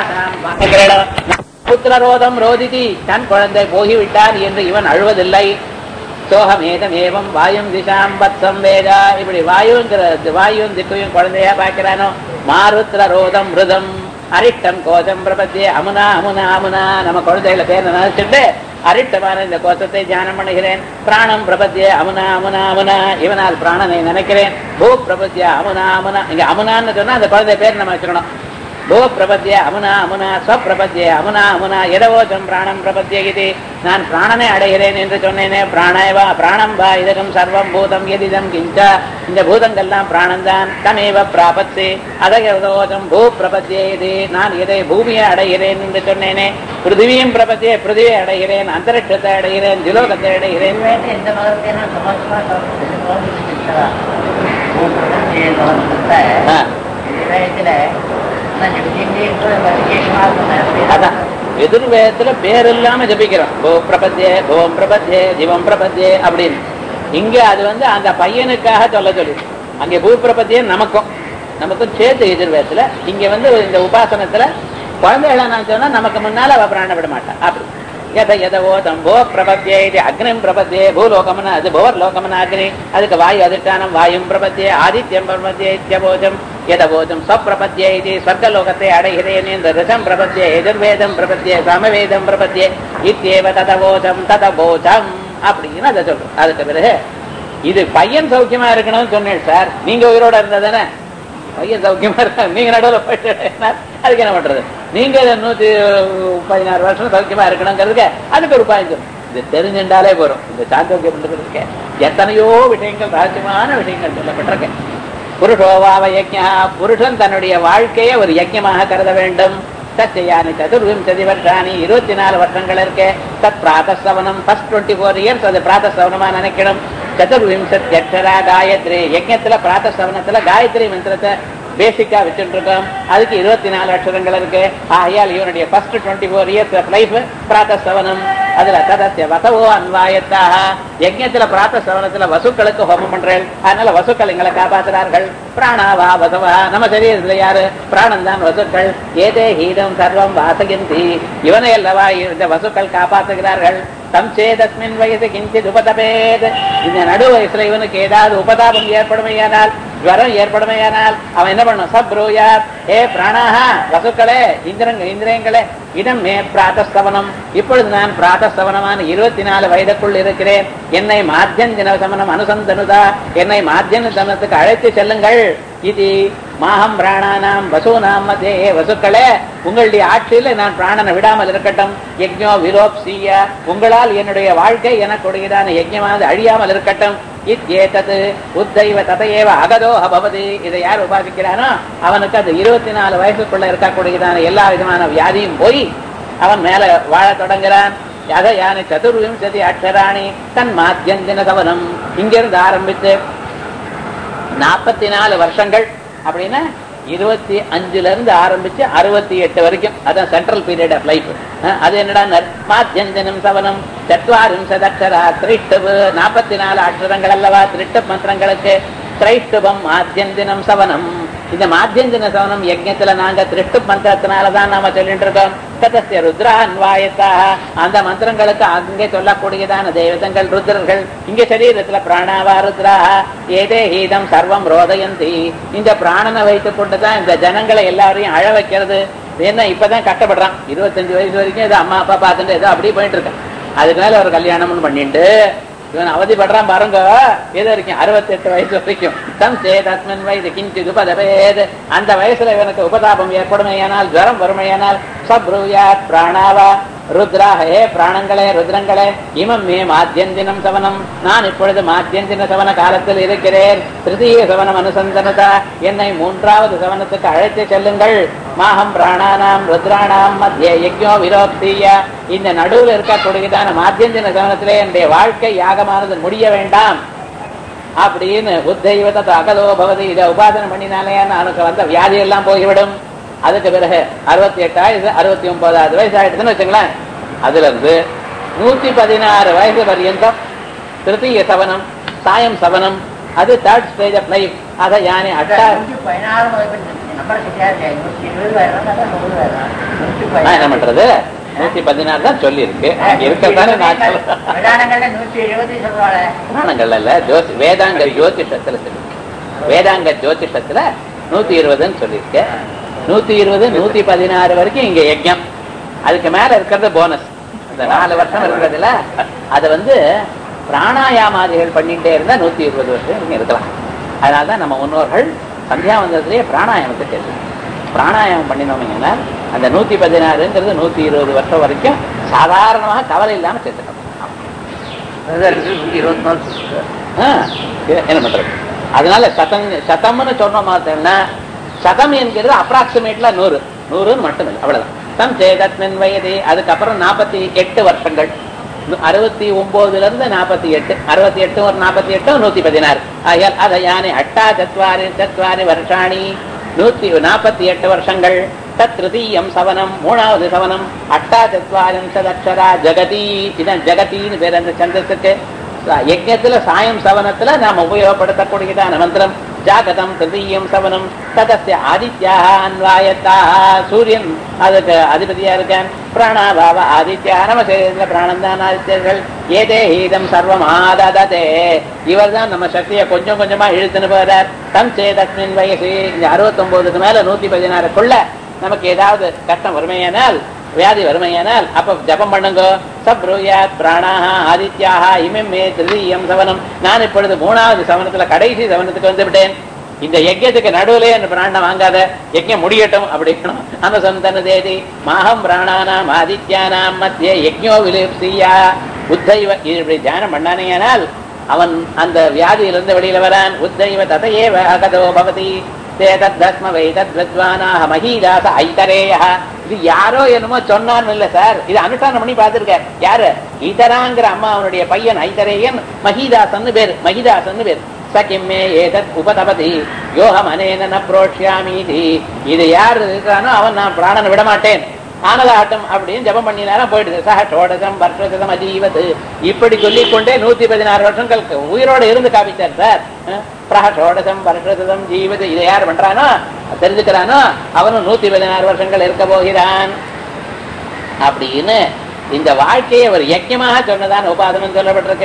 புத்திரரோதம் ரோதிதி. தன் குழந்தை போகிவிட்டார் என்று இவன் அழுவதில்லை. சோகமேதமேவம் வாயும் திசாம் வத்சம் வேதா. இப்படி வாயும் திக்கையும் குழந்தையா பார்க்கிறானோ. மாருத்ர ரோதம் மிருதம் அரிட்டம் கோஷம் பிரபத்தியே அமுனா அமுனா அமுனா. நம்ம குழந்தைகளை பேர் நினைச்சுட்டு அரிட்டமான இந்த கோஷத்தை தியானம் பண்ணுகிறேன். பிராணம் பிரபத்தியே அமுனா அமுனா அமுனா. இவனால் பிராணனை நினைக்கிறேன். பூ பிரபத்திய அமுனா அமுனா. இங்க அமுனான்னு சொன்னா அந்த குழந்தை பேர் நம்ம வச்சுக்கணும். भो प्रपद्ये अमुना अमुना स्वप्रपद्ये अमुना अमुना यदवोचम प्राणम प्रपद्ये इति நான் பிராணனை அடைகிறேன் என்று சொன்னேனே. பிராணேவா பிராணம் வா இதகம் சர்வம் பூதம் எதிதம் கிஞ்ச. இந்த பூதங்கள்லாம் பிராணந்தான். தமேவ பிராபத்தே அதகோதம் பூ பிரபத்யே இது. நான் எதை பூமியை அடைகிறேன் என்று சொன்னேனே. பிருத்திவியும் பிரபத்தியே பிருத்திவியை அடைகிறேன். அந்தரிட்சத்தை அடைகிறேன். திலோகத்தை அடைகிறேன். அதான் எதிர்வேதத்துல பேர் இல்லாம ஜபிக்கிறோம். கோ பிரபத்யே கோம் பிரபத்யே ஜீவம் பிரபத்யே அப்படின்னு. இங்க அது அந்த பையனுக்காக சொல்ல சொல்லி. அங்கே பூ பிரபத்தியே நமக்கும் சேர்த்து எதிர்வேதத்துல. இங்க இந்த உபாசனத்துல குழந்தைகளை நான் சொன்னா நமக்கு முன்னால அவ பிராண விட மாட்டான். அப்படி எதவோதம் போ பிரபத்யே இது அக்னிம் பிரபத்யே பூலோகமன அது புவர்லோகமன அக்னி. அதுக்கு வாயு அதிஷ்டானம் வாயும் பிரபத்யே ஆதித்யம் பிரபத்யே இத்யபோஜம் எதவோஜம் ஸ்வப்பிரபத்யே இது ஸ்வர்கலோகத்தை அடைகிறேன். இந்த ரிஷம் பிரபத்யே எதிர்வேதம் பிரபத்யே சமவேதம் பிரபத்யே இத்யேவ ததவோஜம் ததபோஜம் அப்படின்னு அதை சொல்றோம். அதுக்கு பிறகு இது பையன் சௌக்கியமா இருக்கணும்னு சொன்னேன் சார். நீங்க உயிரோட இருந்ததானே பையன் சௌக்கியமா இருக்காங்க. நீங்க நடுவில் போயிட்டு அதுக்கு என்ன பண்றது? நீங்க 116 வருஷம் சௌக்கியமா இருக்கணுங்கிறதுக்கு அதுக்கு ஒரு பாயிண்ட். இது தெரிஞ்சுட்டாலே போறோம். இந்த சாந்தோக்கியம் பண்றதுக்கு எத்தனையோ விஷயங்கள் ரகசியமான விஷயங்கள் சொல்லப்பட்டிருக்கேன். புருஷோவாவ யஜ்ஞா. புருஷன் தன்னுடைய வாழ்க்கையை ஒரு யஜ்ஞமாக கருத வேண்டும். சச்சயானி சதுர்விம்சதி வருஷானி 24 வருஷங்கள் இருக்கு. தத் பிராதஸ்தவனம் ஃபர்ஸ்ட் 24 இயர்ஸ் அது பிராதஸ்தவனமா நினைக்கணும். சதுர்விம்சத்யக்ஷரா காயத்ரி. யஜ்ஞத்துல பிராதஸ்தவனத்துல காயத்ரி மந்திரத்தை பேசிக்கா வச்சுட்டு இருக்கோம். அதுக்கு 24 அக்ஷரங்கள் இருக்கு. ஆகையால் இவனுடைய ஃபர்ஸ்ட் 24 இயர்ஸ் ஆஃப் லைஃப் பிராதஸ்தவனம். அதுல ததஸ்ய வசவோ அன்வாயத்தாக. யஜ்ஞத்துல பிராதஸ்தவனத்துல வசுக்களுக்கு ஹோமம் பண்றேன். அதனால வசுக்கள் எங்களை காப்பாற்றுறார்கள். பிராணாவா வசவா. நம்ம சரீரத்துல யாரு? பிராணம் தான் வசுக்கள். ஏதே ஹீதம் சர்வம் வாசகந்தி. இவனை அல்லவா இந்த வசுக்கள் காப்பாற்றுகிறார்கள். தம் சேதஸ்மின் வயசு கிஞ்சித் உபதபேத். இந்த நடு வயசுல இவனுக்கு ஏதாவது உபதாபம் ஏற்படுமையானால் ஜுவரம் ஏற்படுமையானால் அவன் என்ன பண்ணும்? சப்ரூயாத், ஏ பிராணாஹா, வசுக்களே, இந்திரியங்களே, இடம் மே பிராத்தஸ்தவனம், இப்பொழுது நான் பிராத்தஸ்தவனமான 24 வயதுக்குள் இருக்கிறேன். என்னை மாத்தியந்தின சமனம் அனுசந்தனுதா, என்னை மாத்தியன சமனத்துக்கு அழைத்து செல்லுங்கள். இது மாஹம் பிராணானாம் வசூனாம் மதே, வசுக்களே உங்களுடைய ஆட்சியில் நான் பிராணனை விடாமல் இருக்கட்டும். யஜ்ஞோ விரோப்சிய, உங்களால் என்னுடைய வாழ்க்கை எனக்குடையதான யஜ்ஞமானது அழியாமல் இருக்கட்டும். இத்யேதத் உத்தைவ ததையேவ அகதோஹ பவதி, இதை யார் உபாசிக்கிறானோ அவனுக்கு அது 24 வயசுக்குள்ள இருக்கக்கூடியதான எல்லா விதமான வியாதியும் போய் அவன் மேல வாழ தொடங்குறான். யானை சதுர்விம்சதி அக்ஷராணி தன் மாத்தியந்தின சவனம், இங்கிருந்து ஆரம்பித்து 44 வருஷங்கள் அப்படின்னா 25ல இருந்து ஆரம்பிச்சு 68 வரைக்கும், அதான் சென்ட்ரல் பீரியட் ஆஃப் லைஃப். அது என்னடா? மாத்தியந்தினம் சவனம் சத்வாரிம்சதக்ஷரா திரைஷ்டபு, 44 அக்ஷரங்கள் அல்லவா திரிஷ்ட மந்திரங்களுக்கு. திரைஷ்டபம் மாத்தியந்தினம் சவனம், இந்த மாத்தியந்தின சவனம் யஜ்ஞத்துல நாங்க திருஷ்டு மந்திரத்தினாலதான் நாம சொல்லிட்டு இருக்கோம். ததஸ்ய ருத்ரா அன்வாயத்தாக, அந்த மந்திரங்களுக்கு அங்கே சொல்லக்கூடியதான தேவதங்கள் ருத்ரர்கள், இங்க சரீரத்துல பிராணாவா ருத்ராஹ ஏதே ஹீதம் சர்வம் ரோதயந்தி, இந்த பிராணனை வைத்துக் கொண்டுதான் இந்த ஜனங்களை எல்லாரையும் அழ வைக்கிறது. என்ன இப்பதான் கஷ்டப்படுறான், 25 வயசு வரைக்கும் ஏதோ அம்மா அப்பா பார்த்துட்டு ஏதோ அப்படியே போயிட்டு இருக்கான். அதுக்கு மேல ஒரு கல்யாணம்னு பண்ணிட்டு இவன் அவதிப்படுறான் பாருங்க. ஏதோ இருக்கும் 68 வயசு வரைக்கும் தம் சேதஸ்மின் வயது கிஞ்சித் உபதபேத், அந்த வயசுல இவனுக்கு உபதாபம் ஏற்படுமையானால், ஜுவரம் வறுமையானால், சப்ரூயாத் பிராணாவா ருத்ரா, ஹே பிராணங்களே ருத்ரங்களே, இமம் மே மாத்தியந்தினம் சவனம், நான் இப்பொழுது மாத்தியந்தின சவன காலத்தில் இருக்கிறேன். திருத்தீய சவனம் அனுசந்தனதா, என்னை 3வது சவனத்துக்கு அழைத்து செல்லுங்கள். மாஹம் பிராணானாம் ருத்ராணாம் மத்திய யஜ்ஞோ விரோப்திய, இந்த நடுவில் இருக்கக்கூடியதான மாத்தியந்தின சவனத்திலே என்னுடைய வாழ்க்கை யாகமானது முடிய வேண்டாம் அப்படின்னு உத்தைவத அகலோ பவதி, இதை உபாசனை பண்ணினாலே அவனுக்கு வந்த வியாதி எல்லாம் போய்விடும். அதுக்கு பிறகு 68 வயசு 69வது வயசு ஆயிடுதுன்னு வச்சுங்களேன். அதுல இருந்து 116 வயசு பர்யந்தம் திருத்தீய சவனம் சாயம் சவனம், அது 3rd ஸ்டேஜ் ஆஃப் லைஃப். அதை யானை என்ன பண்றது? 116 தான் சொல்லி இருக்கு. இருக்கத்தானே வேதாங்க ஜோதிஷத்துல சொல்லி, வேதாங்க ஜோதிஷத்துல 120 சொல்லியிருக்கு. 120 116 வரைக்கும் இங்க யஜ்ஞம். அதுக்கு மேல இருக்கிறது போனஸ். அந்த 4 வருஷம் இருக்கிறதுல அது பிராணாயாமாதிகள் பண்ணிட்டே இருந்தா 120 வருஷம் இங்க இருக்கலாம். அதனால்தான் நம்ம முன்னோர்கள் சந்தியாவந்தத்திலேயே பிராணாயாமத்தை கேட்டு பிராணாயாமம் பண்ணினோம்னா அந்த 116ங்கிறது 120 வருஷம் வரைக்கும் சாதாரணமாக கவலை இல்லாம சேர்த்துக்கணும். என்ன பண்றது? அதனால சதம்னு சொன்ன மாத்தோம்னா, சதம் என்கிறது அப்ராக்சிமேட்ல 100 மட்டும் இல்லை, அவ்வளவுதான். தம் சேதத்மின் வயது, அதுக்கப்புறம் 48 வருஷங்கள், 69ல இருந்து 48, 68 ஒரு 48 116. ஆகையால் அதை யானை 8 வருஷாணி 148 வருஷங்கள். தத் திருத்தீயம் சவனம், 3வது சவனம் 8 ஜகதி, இதான் ஜகத்தின்னு பேர் அந்த சந்தத்துக்கு. யஜ்ஞத்துல சாயம் சவனத்துல நாம் உபயோகப்படுத்தக்கூடியதான மந்திரம் ஜாகதம் திருத்தீயம் சவனம். ததஸ்ய ஆதித்யாக அன்வாயத்தாக, சூரியன் அதுக்கு அதிபதியா இருக்கான். பிராணாபாவ ஆதித்யா, நம்ம சரீரத்துல பிராணந்தான் ஆதித்யர்கள். ஏதே ஹீதம் சர்வம் ஆததே, இவர் தான் நம்ம சக்தியை கொஞ்சம் கொஞ்சமா இழுத்துன்னு போறார். தம் சேதஸ்மின் வயசு, இந்த 69க்கு மேல 116க்குள்ள நமக்கு ஏதாவது கஷ்டம் வறுமையானால், வியாதி வறுமையானால் அப்ப ஜபம் பண்ணுங்க. சப்ரூயாத் பிராணாஹ ஆதித்யாக இமம் மே திருத்தீயம் சவனம், நான் இப்பொழுது 3வது சவனத்துல கடைசி சவனத்துக்கு வந்து விட்டேன். இந்த யஜ்யத்துக்கு நடுவிலே அந்த பிராணம் வாங்காத, யஜ்யம் முடியட்டும் அப்படிக்கணும். அந்த சந்தன தேதி மாஹம் பிராணானாம் ஆதித்யானாம் மத்திய யஜ்ஞோ விலிப்சியா உத்தைவ, இப்படி தியானம் பண்ணானேயானால் அவன் அந்த வியாதியிலிருந்து வெளியில வரான். உத்தைவ ததையேவ அகதோ பவதி சேதத்ம வைதத்வானாஹ மஹீதாச ஐதரேய. இது யாரோ என்னமோ சொன்னான்னு இல்ல சார், இது அனுஷ்டானம் பண்ணி பார்த்திருக்கார். யாரு? ஈதராங்கிற அம்மா அவனுடைய பையன் ஐதரேயன், மஹீதாசன்னு பேர், மஹிதாசன்னு பேர். சகிம்மே ஏதத் உபதபதி யோகம் அனேன புரோஷ்யாமீதி, இது யார் இருக்கானோ அவன் நான் பிராணனை விட மாட்டேன், ஆனதாட்டம் அப்படின்னு ஜபம் பண்ணினாலும் போயிடுது. சக ஷோடசம் வருஷம் அதீவத்து, இப்படி சொல்லிக்கொண்டே 116 வருஷங்களுக்கு உயிரோடு இருந்து காமிச்சார் சார். பிரஹோடசம் வருஷம் ஜீவது, இதை யார் பண்றானோ தெரிஞ்சுக்கிறானோ அவனும் 116 வருஷங்கள் இருக்க போகிறான் அப்படின்னு இந்த வாழ்க்கையை ஒரு யஜ்யமாக சொன்னதான் உபாதனம் சொல்லப்பட்டிருக்கு.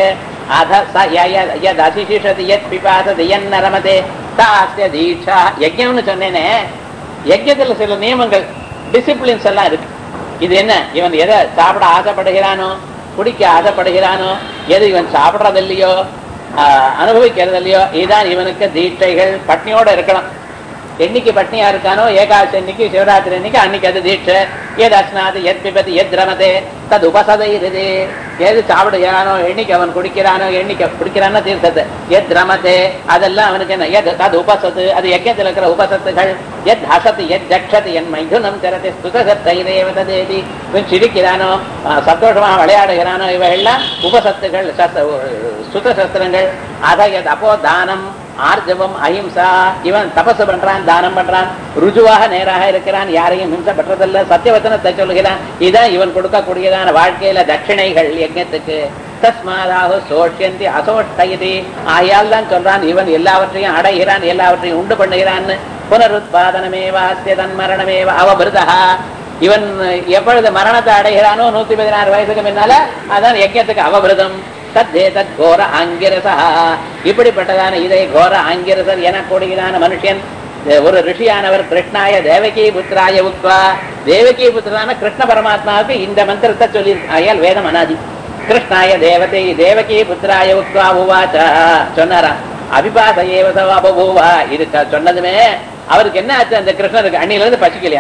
அத யத் அதிசிஷதி யத் பிபாசதி யன்ன ரமதே தாஸ்ய தீட்சா. யஜ்ஞம்னு சொன்னேனே, யஜ்ஞத்துல சில நியமங்கள் டிசிப்ளின்ஸ் எல்லாம் இருக்கு. இது என்ன, இவன் எதை சாப்பிட ஆசைப்படுகிறானோ, குடிக்க ஆசைப்படுகிறானோ, எது இவன் சாப்பிடுறது இல்லையோ, அனுபவிக்கிறது இல்லையோ, இதுதான் இவனுக்கு தீட்சைகள். பட்னியோட இருக்கணும். என்னைக்கு பட்னியா இருக்கானோ, ஏகாதசி அன்னைக்கு, சிவராத்திரி அன்னைக்கு, அன்னைக்கு அது தீட்சை. எது அஸ்னாது எத் பிபதி எத் ரமதே தது உபசதை இருது. எது சாப்பிடுகிறானோ, என்னைக்கு அவன் குடிக்கிறானோ, என்னைக்கு குடிக்கிறானோ தீர்த்தது. எத் ரமதே அதெல்லாம் அவனுக்கு என்ன, எத் தது உபசத்து அது யஜ்ஞத்தில் இருக்கிற உபசத்துகள். எத் ஹசத்து எத் ஜக்ஷத்து என் மைதுனம் திரத்தை ஸ்துதசத்தைதேவ ததேதி. இவன் சிரிக்கிறானோ, சந்தோஷமாக விளையாடுகிறானோ, இவையெல்லாம் உபசத்துகள், சுத்த சஸ்திரங்கள். அத எத் அப்போ தானம் ஆர்ஜவம் அஹிம்சா. இவன் தபசு பண்றான், தானம் பண்றான், ருஜுவாக நேராக இருக்கிறான், யாரையும் ஹிம்சை பற்றதில்லை, சத்தியவச்சனத்தை சொல்லுகிறான். இதான் இவன் கொடுக்கக்கூடியதான வாழ்க்கையில தட்சிணைகள் யஜ்ஞத்துக்கு. தஸ்மாதாஹு சோஷ்யந்தி அசோஷ்டயதி. ஆயால் தான் சொல்றான் இவன் எல்லாவற்றையும் அடைகிறான், எல்லாவற்றையும் உண்டு பண்ணுகிறான்னு. புனருத்பாதனமேவாஸ்ய தன்மரணமேவ அவபிருதா. இவன் எப்பொழுது மரணத்தை அடைகிறானோ 116 வயசுக்கு முன்னால, அதான் யஜ்ஞத்துக்கு அவபிருதம். தத்தே தத் கோர ஆங்கிரசா. இப்படிப்பட்டதான இதை கோர ஆங்கிரசர் எனக்கூடியதான மனுஷன், ஒரு ரிஷியானவர் கிருஷ்ணாய தேவகி புத்திராய உத்வா. தேவகி புத்திரான கிருஷ்ண பரமாத்மாவுக்கு இந்த மந்திரத்தை சொல்லியிருக்காயால் வேதம் அனாதி. கிருஷ்ணாய தேவதை தேவகி புத்திராய உத்வா உவாச்ச சொன்னாராம். அபிபாச ஏவசவ அபபூவா. இது சொன்னதுமே அவருக்கு என்ன ஆச்சு, அந்த கிருஷ்ணருக்கு அண்ணில இருந்து பசிக்கலையா.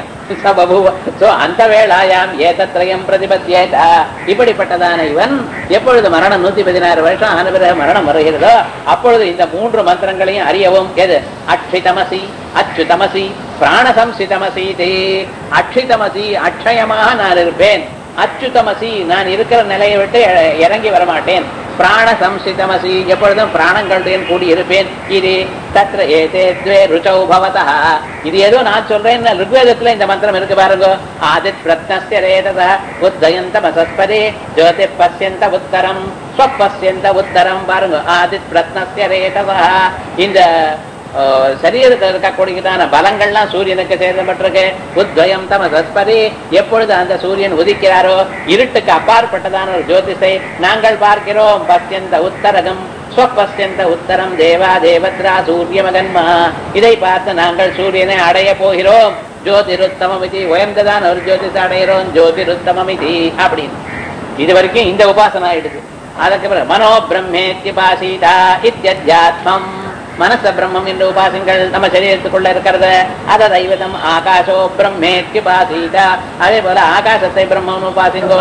சோ அந்த வேளாயாம் ஏதத்ரயம் பிரதிபத்தியேதா. இப்படிப்பட்டதான இவன் எப்பொழுது மரணம் 116 வருஷம் ஆன பிறகு மரணம் வருகிறதோ, அப்பொழுது இந்த 3 மந்திரங்களையும் அறியவும். எது அக்ஷிதமசி அச்சுதமசி பிராணசம்சிதமசி. அக்ஷிதமசி அக்ஷயமாக நான் இருப்பேன். அச்சுதமசி நான் இருக்கிற நிலையை விட்டு இறங்கி வரமாட்டேன். பிராண சம்சிதமசி எப்பொழுதும் பிராணங்களுடன் கூடி இருப்பேன். இது தத்ர ஏதே த்வே ருச்சௌ பவதா. இது ஏதோ நான் சொல்றேன், ருக்வேதத்துல இந்த மந்திரம் இருக்கு பாருங்க. ஆதித் பிரத்னஸ்ய ரேததா உத்தயந்த மசஸ்பதே ஜோதி பஸ்யந்த உத்தரம் ஸ்வப்பஸ்யந்த உத்தரம். பாருங்க, ஆதித் பிரத்னஸ்ய ரேததா. இந்த சரீரத்தில் இருக்கக்கூடியதான பலங்கள்லாம் சூரியனுக்கு சேர்க்கப்பட்டிருக்கு. உத்வயம் தமசஸ்பதி எப்பொழுது அந்த சூரியன் உதிக்கிறாரோ, இருட்டுக்கு அப்பாற்பட்டதான ஒரு ஜோதிஷை நாங்கள் பார்க்கிறோம். பஸ்யந்த உத்தரகம் ஸ்வப்பஸ்யந்த உத்தரம் தேவா தேவத்ரா சூரியமகன்மா. இதை பார்த்து நாங்கள் சூரியனை அடைய போகிறோம். ஜோதிருத்தமம் இது உயர்ந்ததான ஒரு ஜோதிஷ அடைகிறோம். ஜோதிருத்தமம் இது அப்படின்னு இது வரைக்கும் இந்த உபாசனா எடுத்து. அதுக்கு பிறகு மனோ பிரம்மேத்யுபாசீதா இத்யத்யாத்மம். மனச பிரம்மம் என்று உபாசங்கள் நம்ம சரீரத்துக்குள்ள இருக்கிறது. அத தெய்வதம் ஆகாசோ பிரம்மேத்யுபாசீதா. அதே போல ஆகாசத்தை பிரம்மம் உபாசிங்கோ.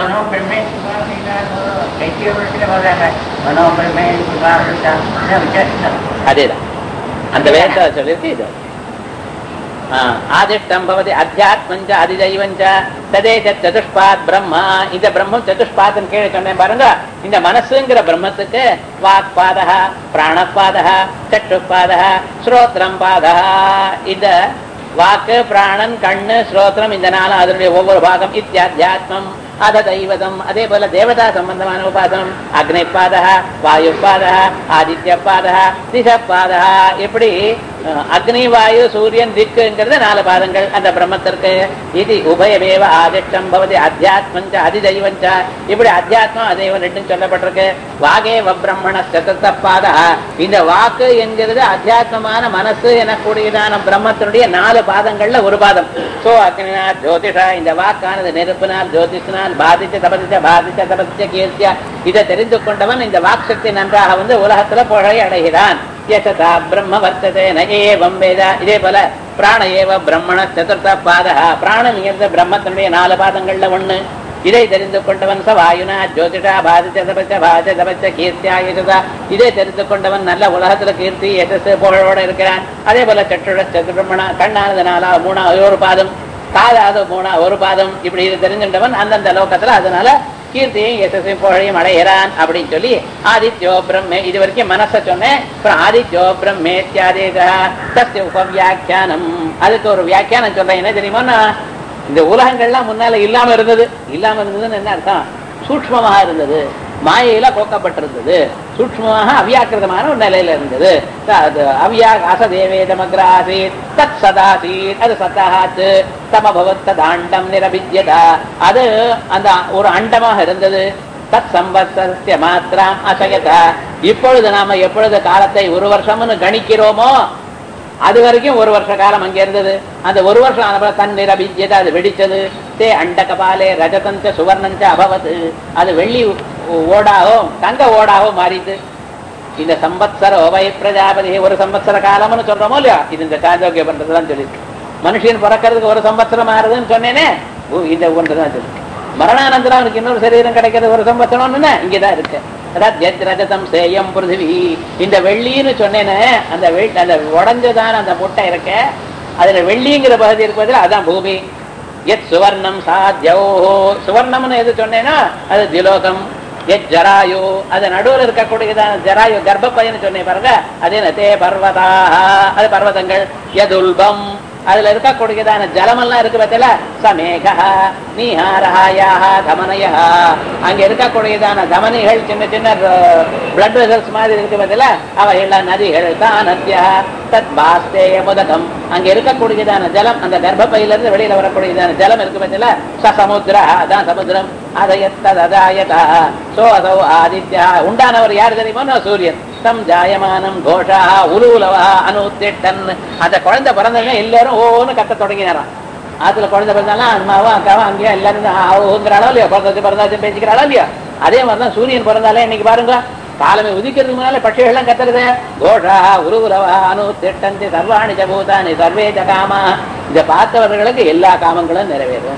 அதேதான் அந்த வேதத்தை சொல்லியிருக்கு. இது ஆதிஷ்டம் பவதி அத்தியாத்மஞ்ச அதிதெய்வஞ்ச ததேச சதுஷ்பாத் பிரம்மா. இந்த பிரம்மம் சதுஷ்பாத்னு கீழே சொன்னேன் பாருங்க. இந்த மனசுங்கிற பிரம்மத்துக்கு வாக்பாதः பிராணபாதः சற்றுப்பாதः ஸ்ரோத்ரம் பாதः. இந்த வாக்கு பிராணன் கண்ணு ஸ்ரோத்ரம் இந்த 4 அதனுடைய ஒவ்வொரு பாகம். இத்தியாத்மம் அத தெய்வதம். அதே போல தேவதா சம்பந்தமான உபாசனம். அக்னிபாதः வாயுபாதः ஆதித்யபாதः திசப்பாதः. எப்படி அக்னி வாயு சூரியன் திக்குங்கிறது 4 பாதங்கள் அந்த பிரம்மத்திற்கு. இது உபயமேவ ஆதிஷ்டம் பவதி அத்தியாத்மஞ்ச அதிதெய்வஞ்ச. இப்படி அத்தியாத்மம் அதேவன் ரெண்டும் சொல்லப்பட்டிருக்கு. வாகேவ பிரம்மண சதுர்த்தபாதா. இந்த வாக்கு என்கிறது அத்தியாத்மமான மனசு எனக்கூடியதான பிரம்மத்தினுடைய 4 பாதங்கள்ல ஒரு பாதம். சோ அக்னினா ஜோதிஷா. இந்த வாக்கானது நெருப்பினால் ஜோதிஷனால் பாதிச்ச தபதிச்ச பாதிச்ச தபதிச்ச கீர்த்தியா. இதை தெரிந்து கொண்டவன் இந்த வாக் சக்தி நன்றாக உலகத்துல புகழை அடைகிறான். யசதா பிரம்ம வர்த்ததே ந ஏவம் வேத. இதே போல பிராண ஏவ பிரம்மண சதுர்த்த பாதः. பிராணன் என்ற பிரம்மத்தினுடைய 4 பாதங்கள்ல ஒண்ணு. இதை தெரிந்து கொண்டவன் ச வாயுனா ஜோதிஷா பாதிச்ச தபச்ச பாதிச்ச தபச்ச கீர்த்தியா யசதா. இதை தெரிந்து கொண்டவன் நல்ல உலகத்துல கீர்த்தி யசஸ் புகழோட இருக்கிறான். அதே போல சற்றுட சதுர்பிரம்மண கண்ணானது 3 ஒரு பாதம், காதாவது 3 ஒரு பாதம். இப்படி இது தெரிஞ்சுட்டவன் அந்தந்த லோகத்துல அதனால கீர்த்தியும் யசஸையும் புகழையும் அடைகிறான் அப்படின்னு சொல்லி ஆதித்யோ பிரம்மே. இது வரைக்கும் மனச சொன்னேன். அப்புறம் ஆதித்யோ பிரம்மேத்யாதேகா தஸ்ய உபவியாக்கியானம். அதுக்கு ஒரு வியாக்கியானம் சொல்றேன். என்ன தெரியுமா, இந்த உலகங்கள்லாம் முன்னால இல்லாம இருந்ததுன்னு என்ன அர்த்தம்? சூக்ஷ்மமாக இருந்தது, மாயையில போக்கப்பட்டிருந்தது, சூக்ஷ்மமாக அவ்யாக்கிருதமான ஒரு நிலையில இருந்தது. அசதேவேதமக்ராசீத் தத் சதாசீத். அது சத்தாத்து தமபவத் ததாண்டம் நிரபித்யதா. அது அந்த ஒரு அண்டமாக இருந்தது. தத் சம்பத்சரஸ்ய மாத்ராம் அசயதா. இப்பொழுது நாம எப்பொழுது காலத்தை ஒரு வருஷம்னு கணிக்கிறோமோ அது வரைக்கும் ஒரு வருஷ காலம் அங்கே இருந்தது. அந்த ஒரு வருஷம் ஆனப்ப தன் நிரபிஜ்யத்தை அது வெடிச்சது. தே அண்ட கபாலே ரஜதஞ்ச சுவர்ணஞ்ச அபவது. அது வெள்ளி ஓடாகவும் தங்க ஓடாகவும் மாறிது. இந்த சம்பத்சர ஓபய பிரஜாபதி ஒரு சம்பத்சர காலம்னு சொல்றோமோ இல்லையா, இது இந்த சாந்தோக்கிய பண்றதுதான் சொல்லி. மனுஷன் பிறக்கிறதுக்கு ஒரு சம்பத்சரம் ஆறுதுன்னு சொன்னேனே, இந்த ஒன்றுதான் சொல்லி. மரணானந்தரம் அவனுக்கு இன்னொரு சரீரம் கிடைக்கிறது ஒரு சம்பத்சரம்னு இங்கதான் இருக்கு. ரஜதம் சேயம் பிருத்திவி. இந்த வெள்ளின்னு சொன்னேன்னு அந்த அந்த உடஞ்சதான அந்த முட்டை இருக்க, அதுல வெள்ளிங்கிற பகுதி இருப்பதில் அதான் பூமி. எத் சுவர்ணம் சாத்யோ. சுவர்ணம்னு எது சொன்னேன்னா அது திலோகம். எத் ஜராயு, அது நடுவில் இருக்கக்கூடியதான ஜராயு கர்ப்பப்பைன்னு சொன்னேன் பாருங்க, அது நதே பர்வதா, அது பர்வதங்கள். எதுல்பம், அதுல இருக்கக்கூடியதான ஜலமெல்லாம் இருக்கு பத்தில. சமேகா நீஹாரஹாயாக தமனயா, அங்க இருக்கக்கூடியதான தமனிகள் சின்ன சின்ன பிளட் வெசல்ஸ் மாதிரி இருக்கு பத்தில, அவையெல்லாம் நதிகள் தான். நத்யா தத் பாஸ்தேய முதகம், அங்க இருக்கக்கூடியதான ஜலம் அந்த கர்ப்பப்பையிலிருந்து வெளியில வரக்கூடியதான ஜலம் இருக்கு பத்தில. சமுத்திர, அதான் சமுத்திரம். அதயத்ததாயதா சோ அதோ ஆதித்யா, உண்டானவர் யார் தெரியுமோ சூரியன். தம் ஜாயமானம் கோஷா உலூலவா அனுத்திட்டன். அந்த குழந்தை பிறந்தவங்க எல்லாரும் ஓன்னு கத்த தொடங்கினாராம். அதுல குழந்தை பிறந்தாலும் அம்மாவும் அக்காவும் அங்கேயும் எல்லாரும் ஆகுங்கிறாளோ இல்லையோ, பிறந்தாச்சும் பேசிக்கிறாளோ இல்லையோ. அதே மாதிரிதான் சூரியன் பிறந்தாலே இன்னைக்கு பாருங்க, காலமே உதிக்கிறதுக்கு முன்னால பட்சிகள்லாம் கத்துறது. கோஷா உருவுலவா அனுத்திட்டந்தி சர்வாணி ஜபூதானி சர்வே ஜகாமா. இதை பார்த்தவர்களுக்கு எல்லா காமங்களும் நிறைவேறும்.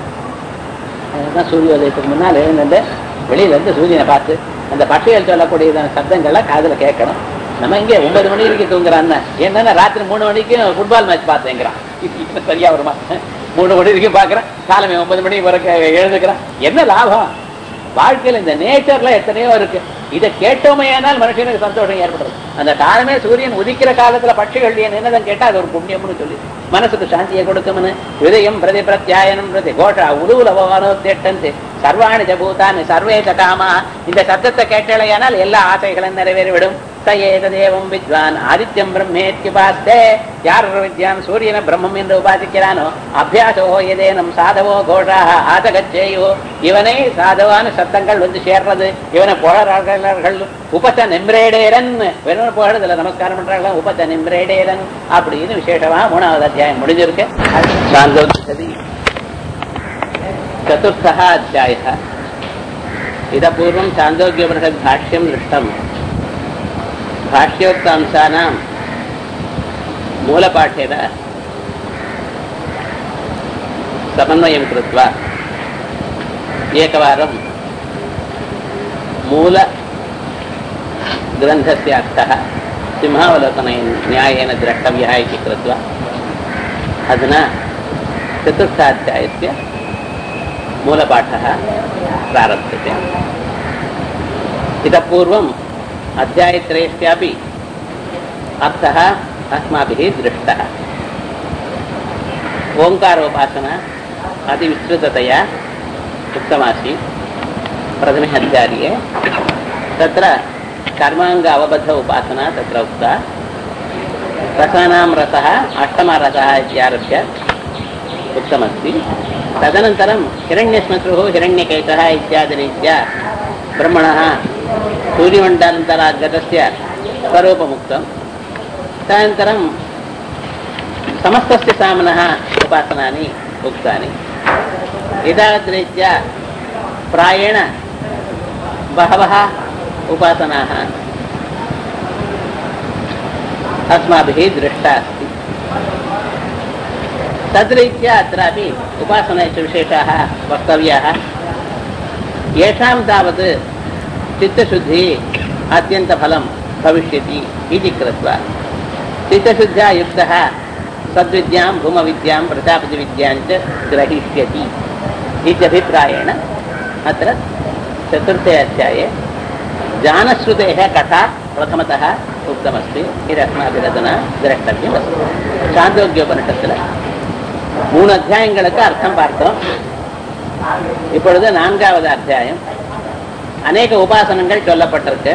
அதுதான் சூரியோதயத்துக்கு முன்னால இருந்து வெளியில இருந்து சூரியனை பார்த்து அந்த பட்சிகள் சொல்லக்கூடியதான சப்தங்கள்லாம் காதுல கேட்கணும். நம்ம இங்க 9 மணி வரைக்கும் தூங்குறான்னு, என்னன்னா ராத்திரி 3 மணிக்கு ஃபுட்பால் மேட்ச் பார்த்தேங்கிறான். சரியா வருமா? 3 மணி வரைக்கும் பாக்குறேன், காலமே 9 மணிக்கு வரைக்கும் எழுதுக்கிறான். என்ன லாபம்? வாழ்க்கையில் இந்த நேச்சர்ல எத்தனையோ இருக்கு. இதை கேட்டோமையானால் மனுஷனுக்கு சந்தோஷம் ஏற்படுறது. அந்த காலமே சூரியன் உதிக்கிற காலத்துல பட்சிகள் என்னதான் கேட்டா அது ஒரு புண்ணியம்னு சொல்லி மனசுக்கு சாந்தியை கொடுக்கும்னு. விதயம் பிரதி பிரத்யாயனம் பிரதி கோஷா உருவுலவானோ தேட்டந்து சர்வாணி ஜபூதானி சர்வே காமா. இந்த சத்தத்தை கேட்டலையானால் எல்லா ஆசைகளும் நிறைவேறிவிடும். சயேத தேவம் வித்வான் ஆதித்யம் பிரம்மேத்யுபாஸ்தே. யார் வித்யான் சூரியன பிரம்மம் என்று உபாசிக்கிறானோ அபியாசோ எதேனம் சாதவோ கோஷாக ஆதகச்சேயோ. இவனை சாதவான சத்தங்கள் வந்து சேர்றது, இவனை புகழர்கள். உபச நிம்ரேடேரன், வெறும் புகழதுல நமஸ்காரம் பண்றாங்க. உபச நிம்ரேடேரன் அப்படின்னு விசேஷமா 3வது அத்தியாயம் முடிஞ்சிருக்கு. चतुर्थः अध्यायः. इतः पूर्वं छान्दोग्योपनिषद् भाष्यं दृष्टं. भाष्योक्तांशानां मूलपाठेन समन्वयं कृत्वा एकवारं मूलग्रन्थस्य अर्थः सिंहावलोकनेन न्यायेन द्रष्टव्यः इति कृत्वा अधुना चतुर्थाध्यायस्य मूलपाठः प्रारभ्यते. इतः पूर्वम् अध्यायत्रयस्यापि अर्थः अस्माभिः दृष्टः. ओङ्कारोपासना अतिविस्तृततया उक्तमासीत् प्रथमे अध्याये. तत्र कर्माङ्ग अवबद्ध उपासना तत्र उक्ता. रसानां रसः अष्टमरसः इत्यारभ्य उक्तमस्ति. तदनन्तरं हिरण्यश्मश्रुः हिरण्यकेशः इत्यादिरीत्या ब्रह्मणः सूर्यमण्डलान्तरागतस्य स्वरूपमुक्तं. तदनन्तरं समस्तस्य साम्नः उपासनानि उक्तानि. एतावद्रीत्या प्रायेण बहवः उपासनाः अस्माभिः दृष्टा अस्ति. तद्रीत्या अत्रापि उपासनेषु विशेषाः वक्तव्याः. येषां तावत् चित्तशुद्धिः अत्यन्तफलं भविष्यति इति कृत्वा चित्तशुद्ध्या युक्तः सद्विद्यां भूमविद्यां प्रजापतिविद्यां च ग्रहीष्यति इत्यभिप्रायेण अत्र चतुर्थे अध्याये ज्ञानश्रुतेः कथा प्रथमतः उक्तमस्ति. इदस्माभिरधुना द्रष्टव्यमस्ति. சாந்தோக்கியோபனிஷத்துல 3 அத்தியாயங்களுக்கு அர்த்தம் பார்த்தோம். இப்பொழுது 4வது அத்தியாயம். அநேக உபாசனங்கள் சொல்லப்பட்டிருக்கு.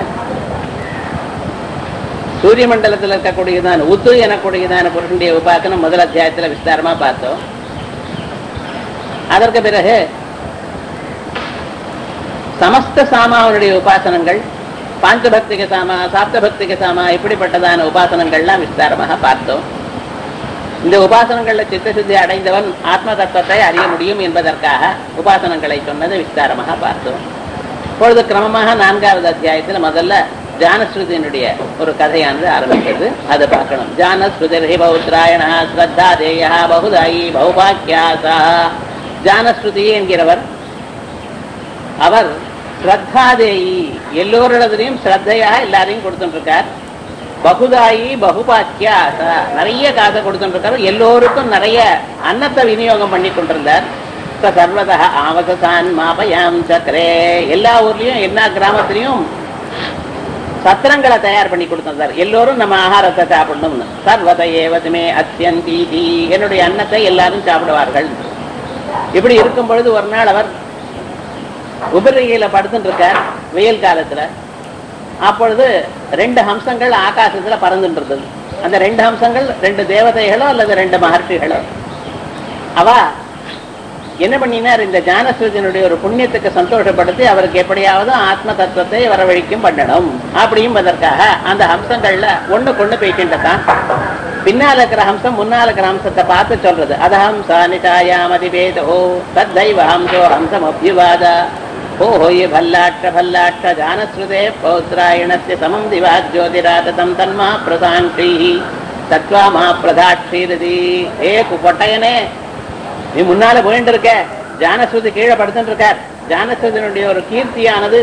சூரிய மண்டலத்தில் இருக்கக்கூடியதான உத்து எனக்கூடியதான புருஷனுடைய உபாசனம் முதல் அத்தியாயத்தில் விஸ்தாரமா பார்த்தோம். அதற்கு பிறகு சமஸ்த சாமாவுடைய உபாசனங்கள், பாஞ்சபக்திக சாமா, சாப்தபக்திக சாமா, இப்படிப்பட்டதான உபாசனங்கள்லாம் விஸ்தாரமாக பார்த்தோம். இந்த உபாசனங்கள்ல சித்தசுத்தி அடைந்தவன் ஆத்ம தத்துவத்தை அறிய முடியும் என்பதற்காக உபாசனங்களை சொன்னது விஸ்தாரமாக பார்த்தோம். இப்பொழுது கிரமமாக 4வது அத்தியாயத்தில் முதல்ல ஜானஸ்ருதியினுடைய ஒரு கதையானது ஆரம்பிக்கிறது. அதை பார்க்கணும். ஜானஸ்ருதி பௌத்ராயண ஸ்ரத்தா தேயா பகுதாயி பௌபாக்கியாசா. ஜானஸ்ருதி என்கிறவர், அவர் ஸ்ரத்தாதேயி, எல்லோரிடத்திலையும் ஸ்ரத்தையா எல்லாரையும் கொடுத்துட்டு இருக்கார். பகுதாயி பகுபாக்கியாசா, நிறைய காசை கொடுத்துட்டு இருக்காரு. எல்லோருக்கும் நிறைய அன்னத்தை விநியோகம் பண்ணி கொண்டிருந்தார். சர்வதா ஆவசான் மாபயாம் சக்கரே, எல்லா ஊர்லயும் எல்லா கிராமத்திலையும் சத்திரங்களை தயார் பண்ணி கொடுத்திருந்தார். எல்லோரும் நம்ம ஆகாரத்தை சாப்பிடணும்னு. சர்வத ஏவதுமே அத்தியந்தீதி, என்னுடைய அன்னத்தை எல்லாரும் சாப்பிடுவார்கள். இப்படி இருக்கும் பொழுது ஒரு நாள் அவர் உபரிகையில படுத்துட்டு இருக்கார் வெயில் காலத்துல. அப்பொழுது 2 ஹம்சங்கள் ஆகாசத்துல பறந்துட்டு இருந்தது. அந்த 2 ஹம்சங்கள் 2 தேவதைகளோ அல்லது 2 மகர்ஷிகளோ. அவ என்ன பண்ணினார், இந்த ஜானஸ்ருதியினுடைய ஒரு புண்ணியத்துக்கு சந்தோஷப்படுத்தி அவருக்கு எப்படியாவது ஆத்ம தத்துவத்தை வரவழைக்கும் பண்ணணும் அப்படின்பதற்காக அந்த ஹம்சங்கள்ல ஒண்ணுக்கு போய்கின்றதான். பின்னால இருக்கிற ஹம்சம் முன்னால இருக்கிற ஹம்சத்தை பார்த்து சொல்றது. அதஹம்சா நிதாயாமதிபேதோ தத்தைவ ஹம்சோ ஹம்சம் அபிவாத ஓஹோயே பல்லாட்ச பல்லாட்ச ஜானஸ்ருதே பௌத்ராயணஸ்ய சமம் திவா ஜோதிராததம் தன்மா பிரதாங்கி தத்வா மா பிரதாட்சீரதி. ஏ குப்பட்டையனே, நீ முன்னால போயிட்டு இருக்க, ஜானஸ்ருதி கீழே படுத்துட்டு இருக்கார். ஜானஸ்ருதியினுடைய ஒரு கீர்த்தியானது,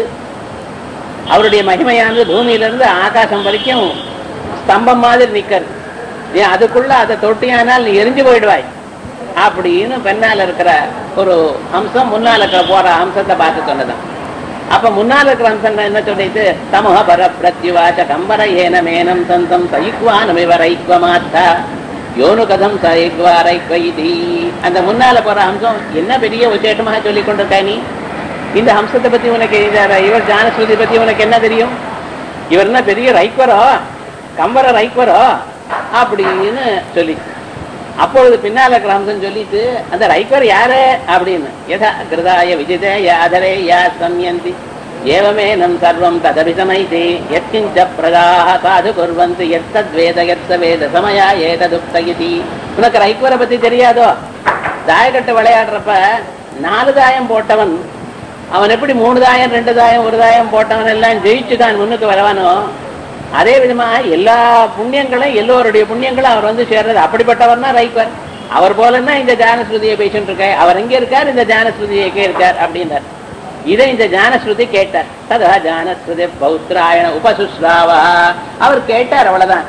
அவருடைய மகிமையானது பூமியிலிருந்து ஆகாசம் வரைக்கும் ஸ்தம்பம் மாதிரி நிக்கிறது. நீ அதுக்குள்ள அதை தொட்டியானால் நீ எரிஞ்சு போயிடுவாய் அப்படின்னு பெண்ணால இருக்கிற ஒரு அம்சம் முன்னால போற அம்சத்தை பார்த்து சொன்னதான். அப்ப முன்னால இருக்கிற அம்சம் என்ன சொல்லிட்டு, தமஹ பர பிரத்யுவாச்ச கம்பர ஏன மேனம் தந்தம் சயிக்வானமிவரைக்வமாத்தா யோனு கதம் சயிக்வாரைக்வைதி. அந்த முன்னால போற அம்சம் என்ன பெரிய விசேஷமாக சொல்லி கொண்டிருக்கா நீ? இந்த அம்சத்தை பத்தி உனக்கு, இவர் ஜானஸ்ருதி பத்தி உனக்கு என்ன தெரியும்? இவர் என்ன பெரிய ரைக்வரோ, கம்பர ரைக்வரோ அப்படின்னு சொல்லி. அப்பொழுது பின்னால கிராமம் சொல்லிட்டு, அந்த ரைக்வர் யாரு அப்படின்னு, யதா கிருதாய விஜிதே யாதரே யா சம்யந்தி ஏவமே நம் சர்வம் ததபிசமைதி யத்கிஞ்ச பிரஜாஹ சாது குர்வந்தி யத்தத்வேத யத்த வேத சமயா ஏததுக்தயிதி. உனக்கு ரைக்வரை பத்தி தெரியாதோ? தாயக்கட்டு விளையாடுறப்ப 4 தாயம் போட்டவன் அவன் எப்படி 3 தாயம் 2 தாயம் 1 தாயம் போட்டவன் எல்லாம் ஜெயிச்சுதான் முன்னுக்கு வரவானோ, அதே விதமா எல்லா புண்ணியங்களும் எல்லோருடைய புண்ணியங்களும் அவர் வந்து சேர்றது. அப்படிப்பட்டவர் தான் ரைக்வர். அவர் போலன்னா இந்த ஜானஸ்ருதியை பேசிட்டு இருக்க, அவர் எங்க இருக்கார், இந்த ஜானஸ்ருதி எங்கே இருக்கார் அப்படின்னார். இதை இந்த ஜானஸ்ருதி கேட்டார். ததா ஜானஸ்ருதி பௌத்ராயண உபசுஸ்ராவா, அவர் கேட்டார், அவ்வளவுதான்.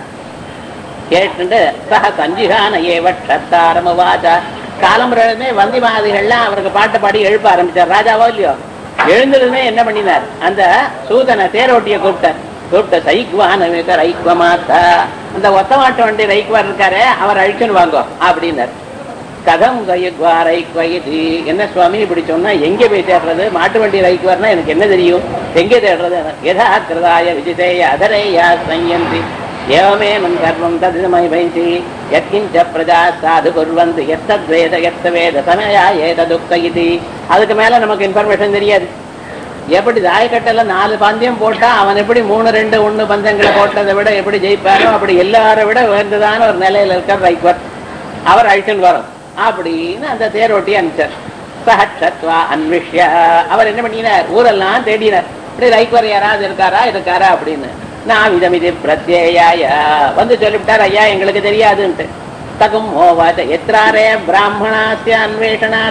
கேட்டு சக சஞ்சிகான ஏவட்டாரமவாச்சா, காலம்புறமே வந்தி மாதிரிகள்லாம் அவருக்கு பாட்டு பாடி எழுப்ப ஆரம்பிச்சார். ராஜாவோ இல்லையோ, எழுந்ததுமே என்ன பண்ணினார், அந்த சூதனை தேரோட்டிய கூப்பிட்டார். கூப்பிட்ட சைக்வான ரைக்வமாத்தா, அந்த ஒத்த மாட்டு வண்டி ரைக்வார் இருக்காரு, அவர் அழிச்சுன்னு வாங்கோ அப்படின்னார். கதம் சைக்வா ரைக்வயதி, என்ன சுவாமி இப்படி சொன்னா எங்கே போய் தேடுறது? மாட்டு வண்டி ரைக்வார்னா எனக்கு என்ன தெரியும், எங்கே தேடுறது? யதா கிருதாய விஜிதேய அதரேயா சயந்தி ஏவமே நம் சர்வம் ததிமய வைசி யத்கிஞ்ச பிரஜா சாது குர்வந்தி யத்தத்வேத யத்த வேத சமயா ஏததுக்தயிதி. அதுக்கு மேல நமக்கு இன்ஃபர்மேஷன் தெரியாது. எப்படி தாயக்கட்டல 4 பந்தயம் போட்டா அவன் எப்படி 3, 2, 1 பந்தயங்களை போட்டதை விட எப்படி ஜெயிப்பாரோ அப்படி எல்லாரை விட உயர்ந்ததான ஒரு நிலையில இருக்கார் ரைக்வர். அவர் அழிச்சுன்னு வரும் அப்படின்னு அந்த தேரோட்டி அனுப்பிச்சார். சஹத்வா அன்விஷ்ய, அவர் என்ன பண்ணினார், ஊரெல்லாம் தேடினார், இப்படி ரைக்வர் யாராவது இருக்காரா அப்படின்னு. நான் விதமிதி பிரத்யேயாய வந்து சொல்லிவிட்டார், ஐயா எங்களுக்கு தெரியாதுன்ட்டு. தகும் ஓவாச்ச எத்ராரே பிராமணாஸ்ய அன்வேஷணா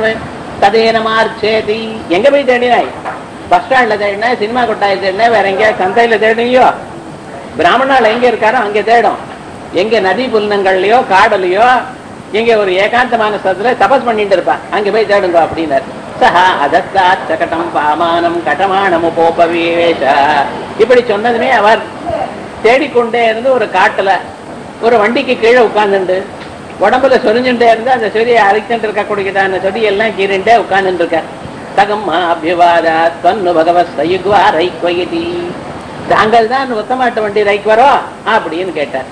ததேனமார்ச்சேதி. எங்க போய் தேடினாய்? பஸ் ஸ்டாண்ட்ல தேடினா, சினிமா கொட்டாய் தேடினா, வேற எங்கேயா சந்தையில தேடினியோ? பிராமணால் எங்க இருக்காரோ அங்க தேடும். எங்க நதி புல்லங்கள்லயோ காடலையோ எங்க ஒரு ஏகாந்தமான ஸ்தலத்துல தபஸ் பண்ணிட்டு இருப்பான், அங்க போய் தேடுங்க அப்படின்னாரு. சஹா அதத்தாத் சகடம் பாமானம் கடமானம் உபோபவேஷ. இப்படி சொன்னதுமே அவர் தேடிக்கொண்டே இருந்து ஒரு காட்டுல ஒரு வண்டிக்கு கீழே உட்கார்ந்துண்டு உடம்புல சொரிஞ்சுட்டே இருந்து அந்த சொரியை அரைச்சுட்டு இருக்கக்கூடியதான சொடி எல்லாம் கீரிண்டே உட்கார்ந்துட்டு இருக்கார். தகம்மா அபிவாதா தொன்னு பகவத் சயுக்வா ரைக்வயதி, தாங்கள் தான் ஒத்தமாட்டு வண்டி ரைக்வரோ அப்படின்னு கேட்டார்.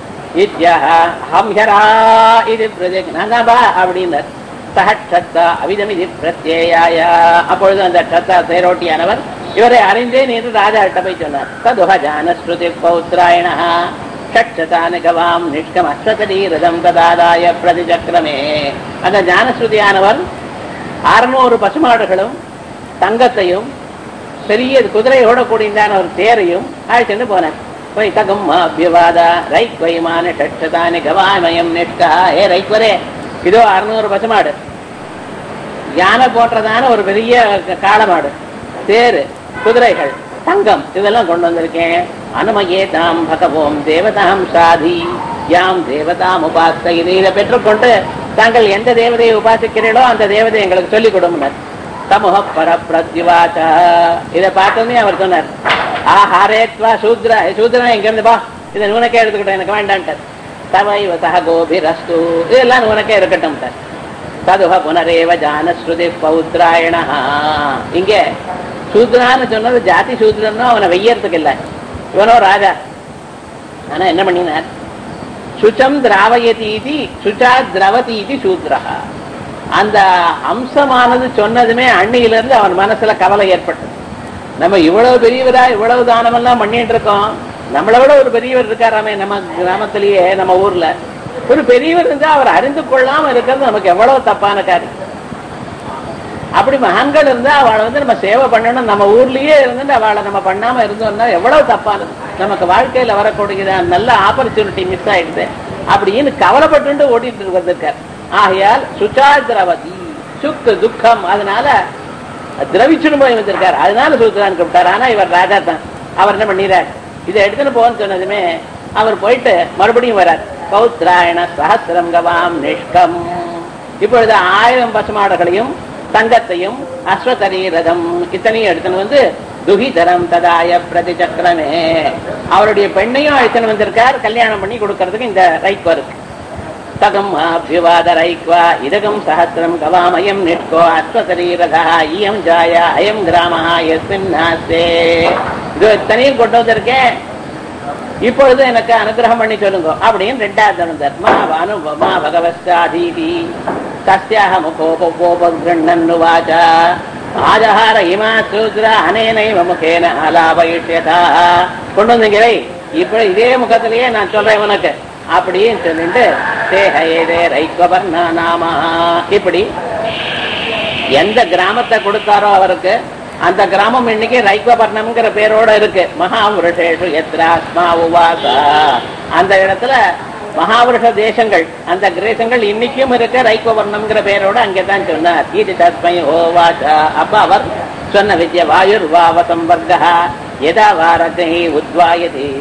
அப்படின்னார். சஹட்சத்தா அவிதமிதி பிரத்யேயாய. அப்பொழுது அந்த சத்தா தேரோட்டியானவர் இவரை அறிந்தேன் என்று ராஜாட்ட போய் சொன்னார். ததுஹ ஜானஸ்ருதி பௌத்ராயணா ஷட்சதானி கவாம் நிஷ்கம் அஸ்வதீரதம் ததாதாய பிரதிசக்ரமே. அந்த ஞானஸ்ருதியானவர் 600 பசுமாடுகளும் தங்கத்தையும் பெரிய குதிரையோட கூடியதான ஒரு தேரையும் அழைச்சுட்டு போனார். போய் தகும் அபியவாதா ரைக்வைமான ஷட்சதானி கவாமயம் நிஷ்கா. ஏ ரைக்வரே, இதோ 600 பசுமாடு, யானை போன்றதான ஒரு பெரிய காளமாடு, தேரு, குதிரைகள், தங்கம், இதெல்லாம் கொண்டு வந்திருக்கேன். அனுமயே தாம் பகவோம் தேவதாம் சாதி யாம் தேவதாம் உபாச. இதை பெற்றுக்கொண்டு தாங்கள் எந்த தேவதையை உபாசிக்கிறீர்களோ அந்த தேவதை எங்களுக்கு சொல்லிக் கொடுமுனர். சமூக பர பிரத்யுவாச்சா. இதை பார்த்தோன்னே அவர் சொன்னார், ஆஹாரேத்வா சூத்ரா, சூத்ரா எங்க இருந்து பா, இதை உனக்கே எடுத்துக்கிட்டோம், எனக்கு வேண்டான்ட்டார். தவைவ சக கோபிரஸ்து, இதெல்லாம் உனக்கே இருக்கட்டும். ததுஹ புனரேவ ஜானஸ்ருதி பௌத்ராயணா. இங்க சூத்ரான்னு சொன்னது ஜாதி சூத்ரன்னு அவனை வெய்யறதுக்கு இல்லை, இவனோ ராஜா. ஆனா என்ன பண்ணினார், சுச்சம் திராவயதி சுச்சா திரவதி சூத்ரா. அந்த அம்சமானது சொன்னதுமே அண்ணியிலிருந்து அவன் மனசுல கவலை ஏற்பட்டது. நம்ம இவ்வளவு பெரியவரா இவ்வளவு தானமெல்லாம் பண்ணிட்டு இருக்கோம், நம்மளை விட ஒரு பெரியவர் இருக்காராமே நம்ம கிராமத்திலேயே, நம்ம ஊர்ல ஒரு பெரியவர் இருந்தா அவர் அறிந்து கொள்ளாம இருக்கிறது நமக்கு எவ்வளவு தப்பான காரியம். அப்படி மகான்கள் இருந்தா அவளை நம்ம சேவை பண்ணணும், நம்ம ஊர்லயே இருந்து அவளை நம்ம பண்ணாம இருந்தோம்னா எவ்வளவு தப்பானது. நமக்கு வாழ்க்கையில வரக்கூடிய நல்ல ஆப்பர்ச்சுனிட்டி மிஸ் ஆயிடுது அப்படின்னு கவலைப்பட்டு ஓட்டிட்டு வந்திருக்கார். ஆகையால் சுச்சா திரவதி, சுக்கு துக்கம், அதனால திரவிச்சுன்னு போய் வந்திருக்காரு. அதனால சூத்ரான்னு கூப்பிட்டார். ஆனா இவர் ராஜா தான். அவர் என்ன பண்ணிறார், இதை எடுத்துன்னு போன்னு சொன்னதுமே அவர் போயிட்டு மறுபடியும் வர்றார். பௌத்ராயண சஹசிரம் கவாம் நிஷ்கம். இப்பொழுது 1000 பசுமாடுகளையும் தங்கத்தையும் அஸ்வதரீரதம் இத்தனையும் எடுத்துன்னு வந்து துஹிதரம் ததாய பிரதிசக்ரமே. அவருடைய பெண்ணையும் அழைத்துன்னு வந்திருக்கார், கல்யாணம் பண்ணி கொடுக்கறதுக்கு இந்த ரைக்வருக்கு. தகம் அபிவாத ரைக்வா இதகம் சஹசிரம் கவாமயம் நிஷ்கோ அஸ்வதரீரதா இயம் ஜாய அயம் கிராம எஸ்மின் நாஸ்தே. இது இத்தனையும் கொண்டு வந்திருக்கேன், இப்பொழுது எனக்கு அனுகிரகம் பண்ணி சொல்லுங்க அப்படின்னு 2வது வந்தார். மா பகவஸ்தாதீதி தஸ்யாக முகோபோபகிருண்ணன்னுவாச்சா ஆஜஹார இமா சூத்ர அனேனைவ முகேன ஆலாபயிஷ்யதா. கொண்டு வந்தீங்களே, இப்ப இதே முகத்திலேயே நான் சொல்றேன் உனக்கு அப்படின்னு சொல்லிட்டு தேஹேதே ரைக்வபர்ணா நாமா. இப்படி எந்த கிராமத்தை கொடுத்தாரோ அவருக்கு அந்த கிராமம் இன்னைக்கு ரைக்வபர்ணம்ங்கிற பேரோட இருக்கு. மகாபுருஷேஷு எத்ராஸ்மா உவாசா. அந்த இடத்துல மகாபுருஷ தேசங்கள், அந்த தேசங்கள் இன்னைக்கும் இருக்க ரைக்வபர்ணம்ங்கிற பேரோட அங்கேதான் சொன்னார். இது தஸ்மை ஓவாசா. அப்ப அவர் சொன்ன வித்ய வாயுர் வாவ சம்பர்கா யதா வாரகை உத்வாயதி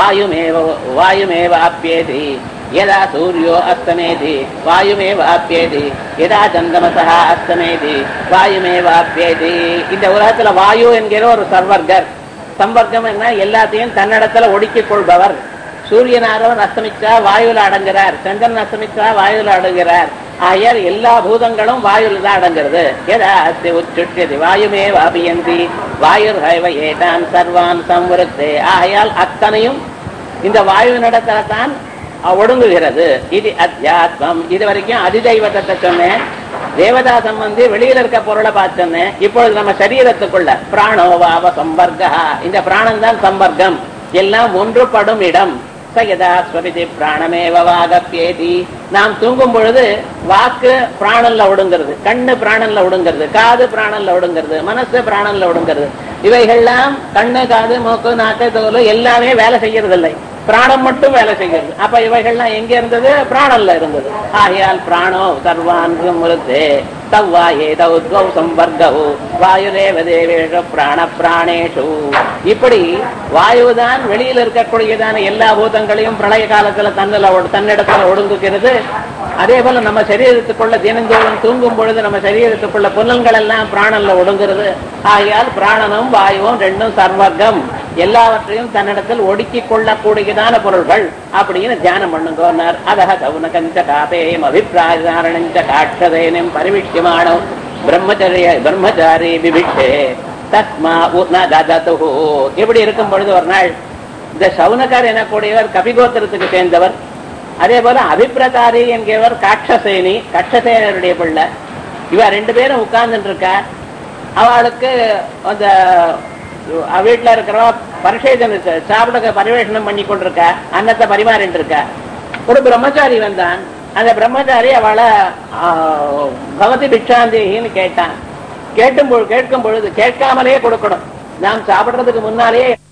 வாயுமேவ ஆப்யேதி யதா சூரியோ அஸ்தமேதி வாயுமேவ ஆப்யேதி யதா சந்திரமசா அஸ்தமேதி வாயுமேவ ஆப்யேதி. இந்த உலகத்துல வாயு என்கிற ஒரு சர்வர்கர். சம்பர்க்கம் என்ன, எல்லாத்தையும் தன்னிடத்துல ஒடுக்கிக் கொள்பவர். சூரியனாரவன் அஸ்தமிச்சா வாயுல அடங்குறார், சந்திரன் அஸ்தமிச்சா வாயுல அடங்குறார். ஆகையால் எல்லா பூதங்களும் வாயுல தான் அடங்குறது. எதா அஸ்தி உச்சுட்யதி வாயுமேவ அபியந்தி வாயுர் ஹைவ ஏதான் சர்வான் சம்வருத்தே. ஆகையால் அத்தனையும் இந்த வாயுவினிடத்துல தான் ஒடுங்குகிறது. இது அத்தியாத்மம். இது வரைக்கும் அதிதெய்வத்தை சொன்னேன், தேவதா சம்பந்தி வெளியில இருக்க பொருளை பார்த்து சொன்னேன். இப்பொழுது நம்ம சரீரத்துக்குள்ள பிராணோவாவ சம்பர்கா, இந்த பிராணம் தான் சம்பர்க்கம், எல்லாம் ஒன்றுபடும் இடம். சயதா ஸ்வபிதி பிராணமேவ வாகப்யேதி. நாம் தூங்கும் பொழுது வாக்கு பிராணன்ல ஒடுங்கிறது, கண்ணு பிராணன்ல ஒடுங்கிறது, காது பிராணன்ல ஒடுங்கிறது, மனசு பிராணன்ல ஒடுங்கிறது. இவைகள்லாம் கண்ணு, காது, மூக்கு, நாக்கு, தோல் எல்லாமே வேலை செய்யறதில்லை, பிராணம் மட்டும் வேலை செய்கிறது. அப்ப இவைகள்லாம் எங்க இருந்தது, பிராணன்ல இருந்தது. ஆகையால் பிராணோ சர்வான் மிருத்தே தவ்வா ஏதௌ சம்பர்கவு வாயுரேவ தேவேஷு பிராண பிராணேஷு. இப்படி வாயுதான் வெளியில் இருக்கக்கூடியதான எல்லா பூதங்களையும் பிரளய காலத்துல தன்னிடத்துல ஒடுங்குகிறது. அதே போல நம்ம சரீரத்துக்குள்ள தினந்தோறும் தூங்கும் பொழுது நம்ம சரீரத்துக்குள்ள புலன்கள் எல்லாம் பிராணன்ல ஒடுங்கிறது. ஆகையால் பிராணனும் வாயுவும் ரெண்டும் சர்வர்க்கம், எல்லாவற்றையும் தன்னிடத்தில் ஒடுக்கிக் கொள்ளக்கூடியதான பொருள்கள் அப்படின்னு தியானம் பண்ணுங்க. அதக கவுனகஞ்ச காபேயம் அபிப்பிராயதாரணஞ்ச காட்சதேனம் பரிவிஷ்யமானோ பிரம்மச்சாரி விபிஷே தஸ்மா உத்னததது. இப்படி இருக்கும் பொழுது ஒரு நாள் இந்த சவுனகர் எனக்கூடியவர் கபிகோத்திரத்துக்கு சேர்ந்தவர். அதே போல அபிப்பிரதாரி என்கிறவர் காட்சசேனி, கட்சசேனருடைய பிள்ளை. இவ 2 பேரும் உட்கார்ந்துட்டு இருக்கார். அவளுக்கு அந்த வீட்டுல இருக்கிறவ பரிசேதனை சாப்பிட பரிவேஷனம் பண்ணி கொண்டிருக்க, அன்னத்தை பரிமாறிட்டு இருக்க. ஒரு பிரம்மச்சாரி வந்தான். அந்த பிரம்மச்சாரி அவளை பவதி பிக்ஷாந்தேகின்னு கேட்டான். கேட்கும் பொழுது கேட்காமலே கொடுக்கணும். நாம் சாப்பிடுறதுக்கு முன்னாலேயே